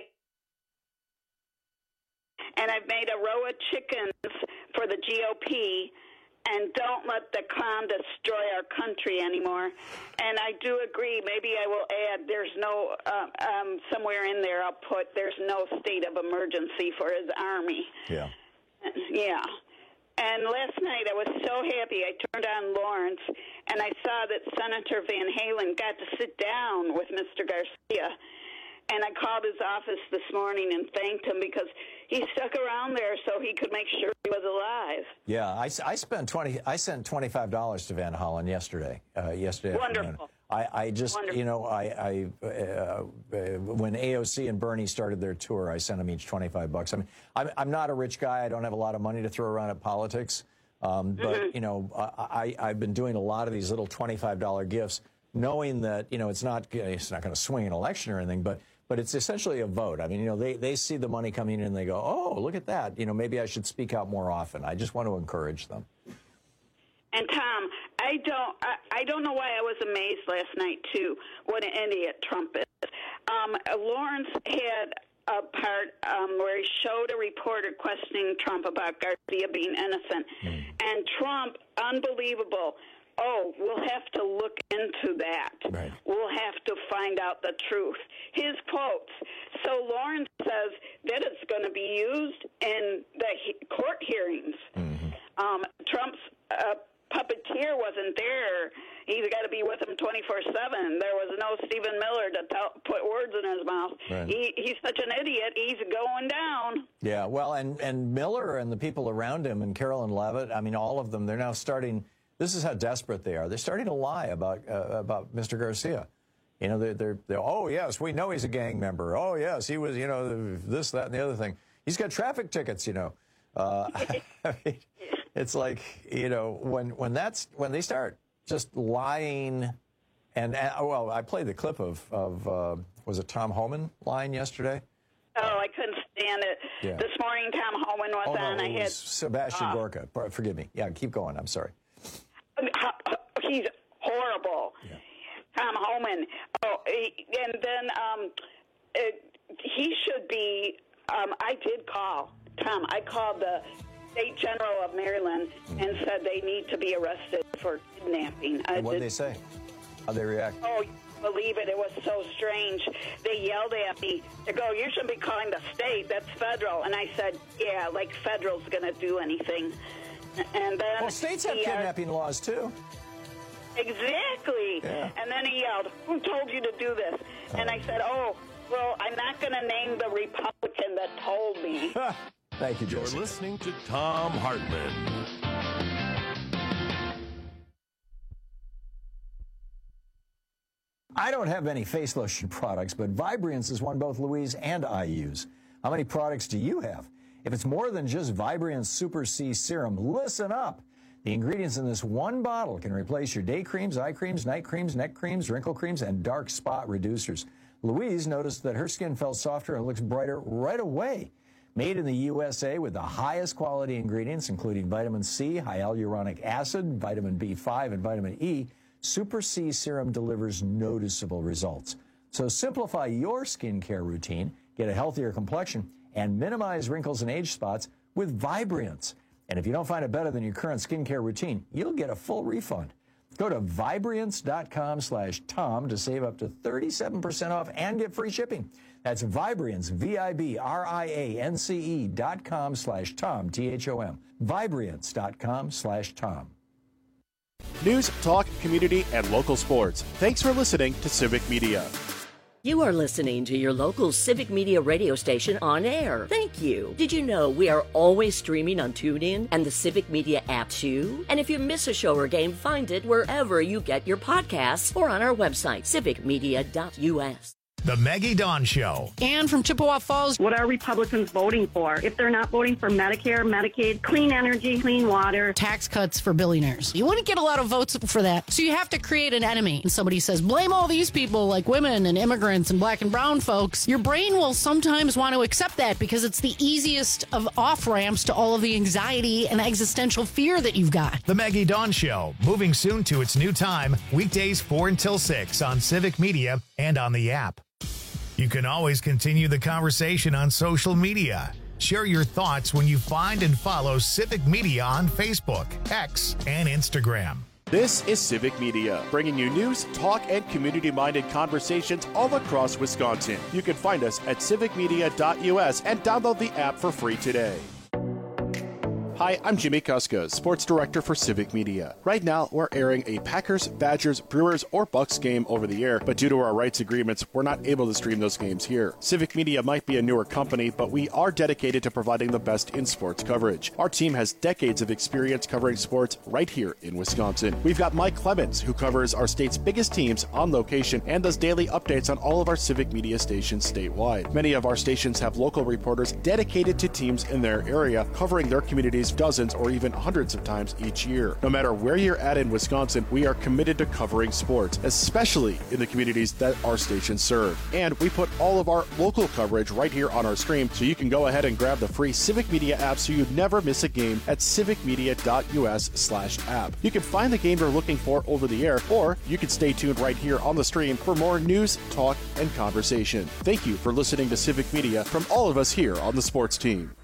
S2: I've made a row of chickens for the GOP, and don't let the clown destroy our country anymore. And I do agree. Maybe I will add, there's no, somewhere in there I'll put, there's no state of emergency for his army.
S12: Yeah.
S2: Yeah. And last night I was so happy. I turned on Lawrence, and I saw that Senator Van Halen got to sit down with Mr. Garcia. And I called his office this morning and thanked him because he stuck around there so he could make sure he was alive.
S12: Yeah, I sent $25 to Van Hollen yesterday. Yesterday
S2: Wonderful.
S12: Afternoon. I just,
S2: Wonderful.
S12: when AOC and Bernie started their tour, I sent them each $25. I mean, I'm not a rich guy. I don't have a lot of money to throw around at politics. But, I've been doing a lot of these little $25 gifts, knowing that, it's not going to swing an election or anything, but it's essentially a vote. I mean, they see the money coming in and they go, oh, look at that. Maybe I should speak out more often. I just want to encourage them.
S2: And Tom, I don't know why I was amazed last night too. What an idiot Trump is. Lawrence had a part where he showed a reporter questioning Trump about Garcia being innocent, and Trump, unbelievable. Oh, we'll have to look into that.
S12: Right.
S2: We'll have to find out the truth. His quotes. So Lawrence says that it's going to be used in the court hearings. Trump's puppeteer wasn't there. He's got to be with him 24/7. There was no Stephen Miller to put words in his mouth.
S12: Right.
S2: He's such an idiot. He's going down.
S12: Yeah, well, and Miller and the people around him and Carolyn Levitt, I mean, all of them, they're now starting. This is how desperate they are. They're starting to lie about Mr. Garcia. They're oh, yes, we know he's a gang member. Oh, yes, he was, this, that, and the other thing. He's got traffic tickets, I mean, it's like, when they start just lying, and well, I played the clip of was it Tom Homan lying yesterday?
S2: Oh, I couldn't stand it.
S12: Yeah.
S2: This morning, Tom Homan was on.
S12: No, it was Sebastian Gorka. Forgive me. Yeah, keep going. I'm sorry.
S2: He's horrible. Yeah. Tom Homan. Oh, and then he should be. I did call Tom. I called the State General of Maryland and said they need to be arrested for kidnapping.
S12: And what did they say? How'd they react?
S2: Oh, you believe it. It was so strange. They yelled at me. They go, you shouldn't be calling the state. That's federal. And I said, yeah, like federal's going to do anything. And then
S12: well, states have kidnapping laws, too.
S2: Exactly.
S12: Yeah.
S2: And then he yelled, who told you to do this? And I said, oh, well, I'm not going to name the Republican that told me.
S12: Thank you, Jesse.
S11: You're listening to Tom Hartman.
S12: I don't have any face lotion products, but Vibriance is one both Louise and I use. How many products do you have? If it's more than just Vibriance Super C Serum, listen up. The ingredients in this one bottle can replace your day creams, eye creams, night creams, neck creams, wrinkle creams, and dark spot reducers. Louise noticed that her skin felt softer and looks brighter right away. Made in the USA with the highest quality ingredients, including vitamin C, hyaluronic acid, vitamin B5, and vitamin E, Super C Serum delivers noticeable results. So simplify your skincare routine, get a healthier complexion, and minimize wrinkles and age spots with Vibriance. And if you don't find it better than your current skincare routine, you'll get a full refund. Go to Vibriance.com/Tom to save up to 37% off and get free shipping. That's Vibriance, VIBRIANCE.com/Tom, THOM. Vibriance.com/Tom.
S3: News, talk, community, and local sports. Thanks for listening to Civic Media.
S10: You are listening to your local Civic Media radio station on air. Thank you. Did you know we are always streaming on TuneIn and the Civic Media app too? And if you miss a show or game, find it wherever you get your podcasts or on our website, civicmedia.us.
S4: The Maggie Dawn Show.
S5: Ann from Chippewa Falls.
S7: What are Republicans voting for? If they're not voting for Medicare, Medicaid, clean energy, clean water.
S5: Tax cuts for billionaires. You wouldn't get a lot of votes for that. So you have to create an enemy. And somebody says, blame all these people like women and immigrants and black and brown folks. Your brain will sometimes want to accept that because it's the easiest of off-ramps to all of the anxiety and existential fear that you've got.
S4: The Maggie Dawn Show, moving soon to its new time, weekdays 4 until 6 on Civic Media and on the app. You can always continue the conversation on social media. Share your thoughts when you find and follow Civic Media on Facebook, X, and Instagram.
S3: This is Civic Media, bringing you news, talk, and community-minded conversations all across Wisconsin. You can find us at civicmedia.us and download the app for free today. Hi, I'm Jimmy Kuska, Sports Director for Civic Media. Right now, we're airing a Packers, Badgers, Brewers, or Bucks game over the air, but due to our rights agreements, we're not able to stream those games here. Civic Media might be a newer company, but we are dedicated to providing the best in sports coverage. Our team has decades of experience covering sports right here in Wisconsin. We've got Mike Clemens, who covers our state's biggest teams on location and does daily updates on all of our Civic Media stations statewide. Many of our stations have local reporters dedicated to teams in their area, covering their communities dozens or even hundreds of times each year. No matter where you're at in Wisconsin, we are committed to covering sports, especially in the communities that our stations serve. And we put all of our local coverage right here on our stream, so you can go ahead and grab the free Civic Media app so you never miss a game at civicmedia.us/app. You can find the game you're looking for over the air, or you can stay tuned right here on the stream for more news, talk, and conversation. Thank you for listening to Civic Media from all of us here on the sports team.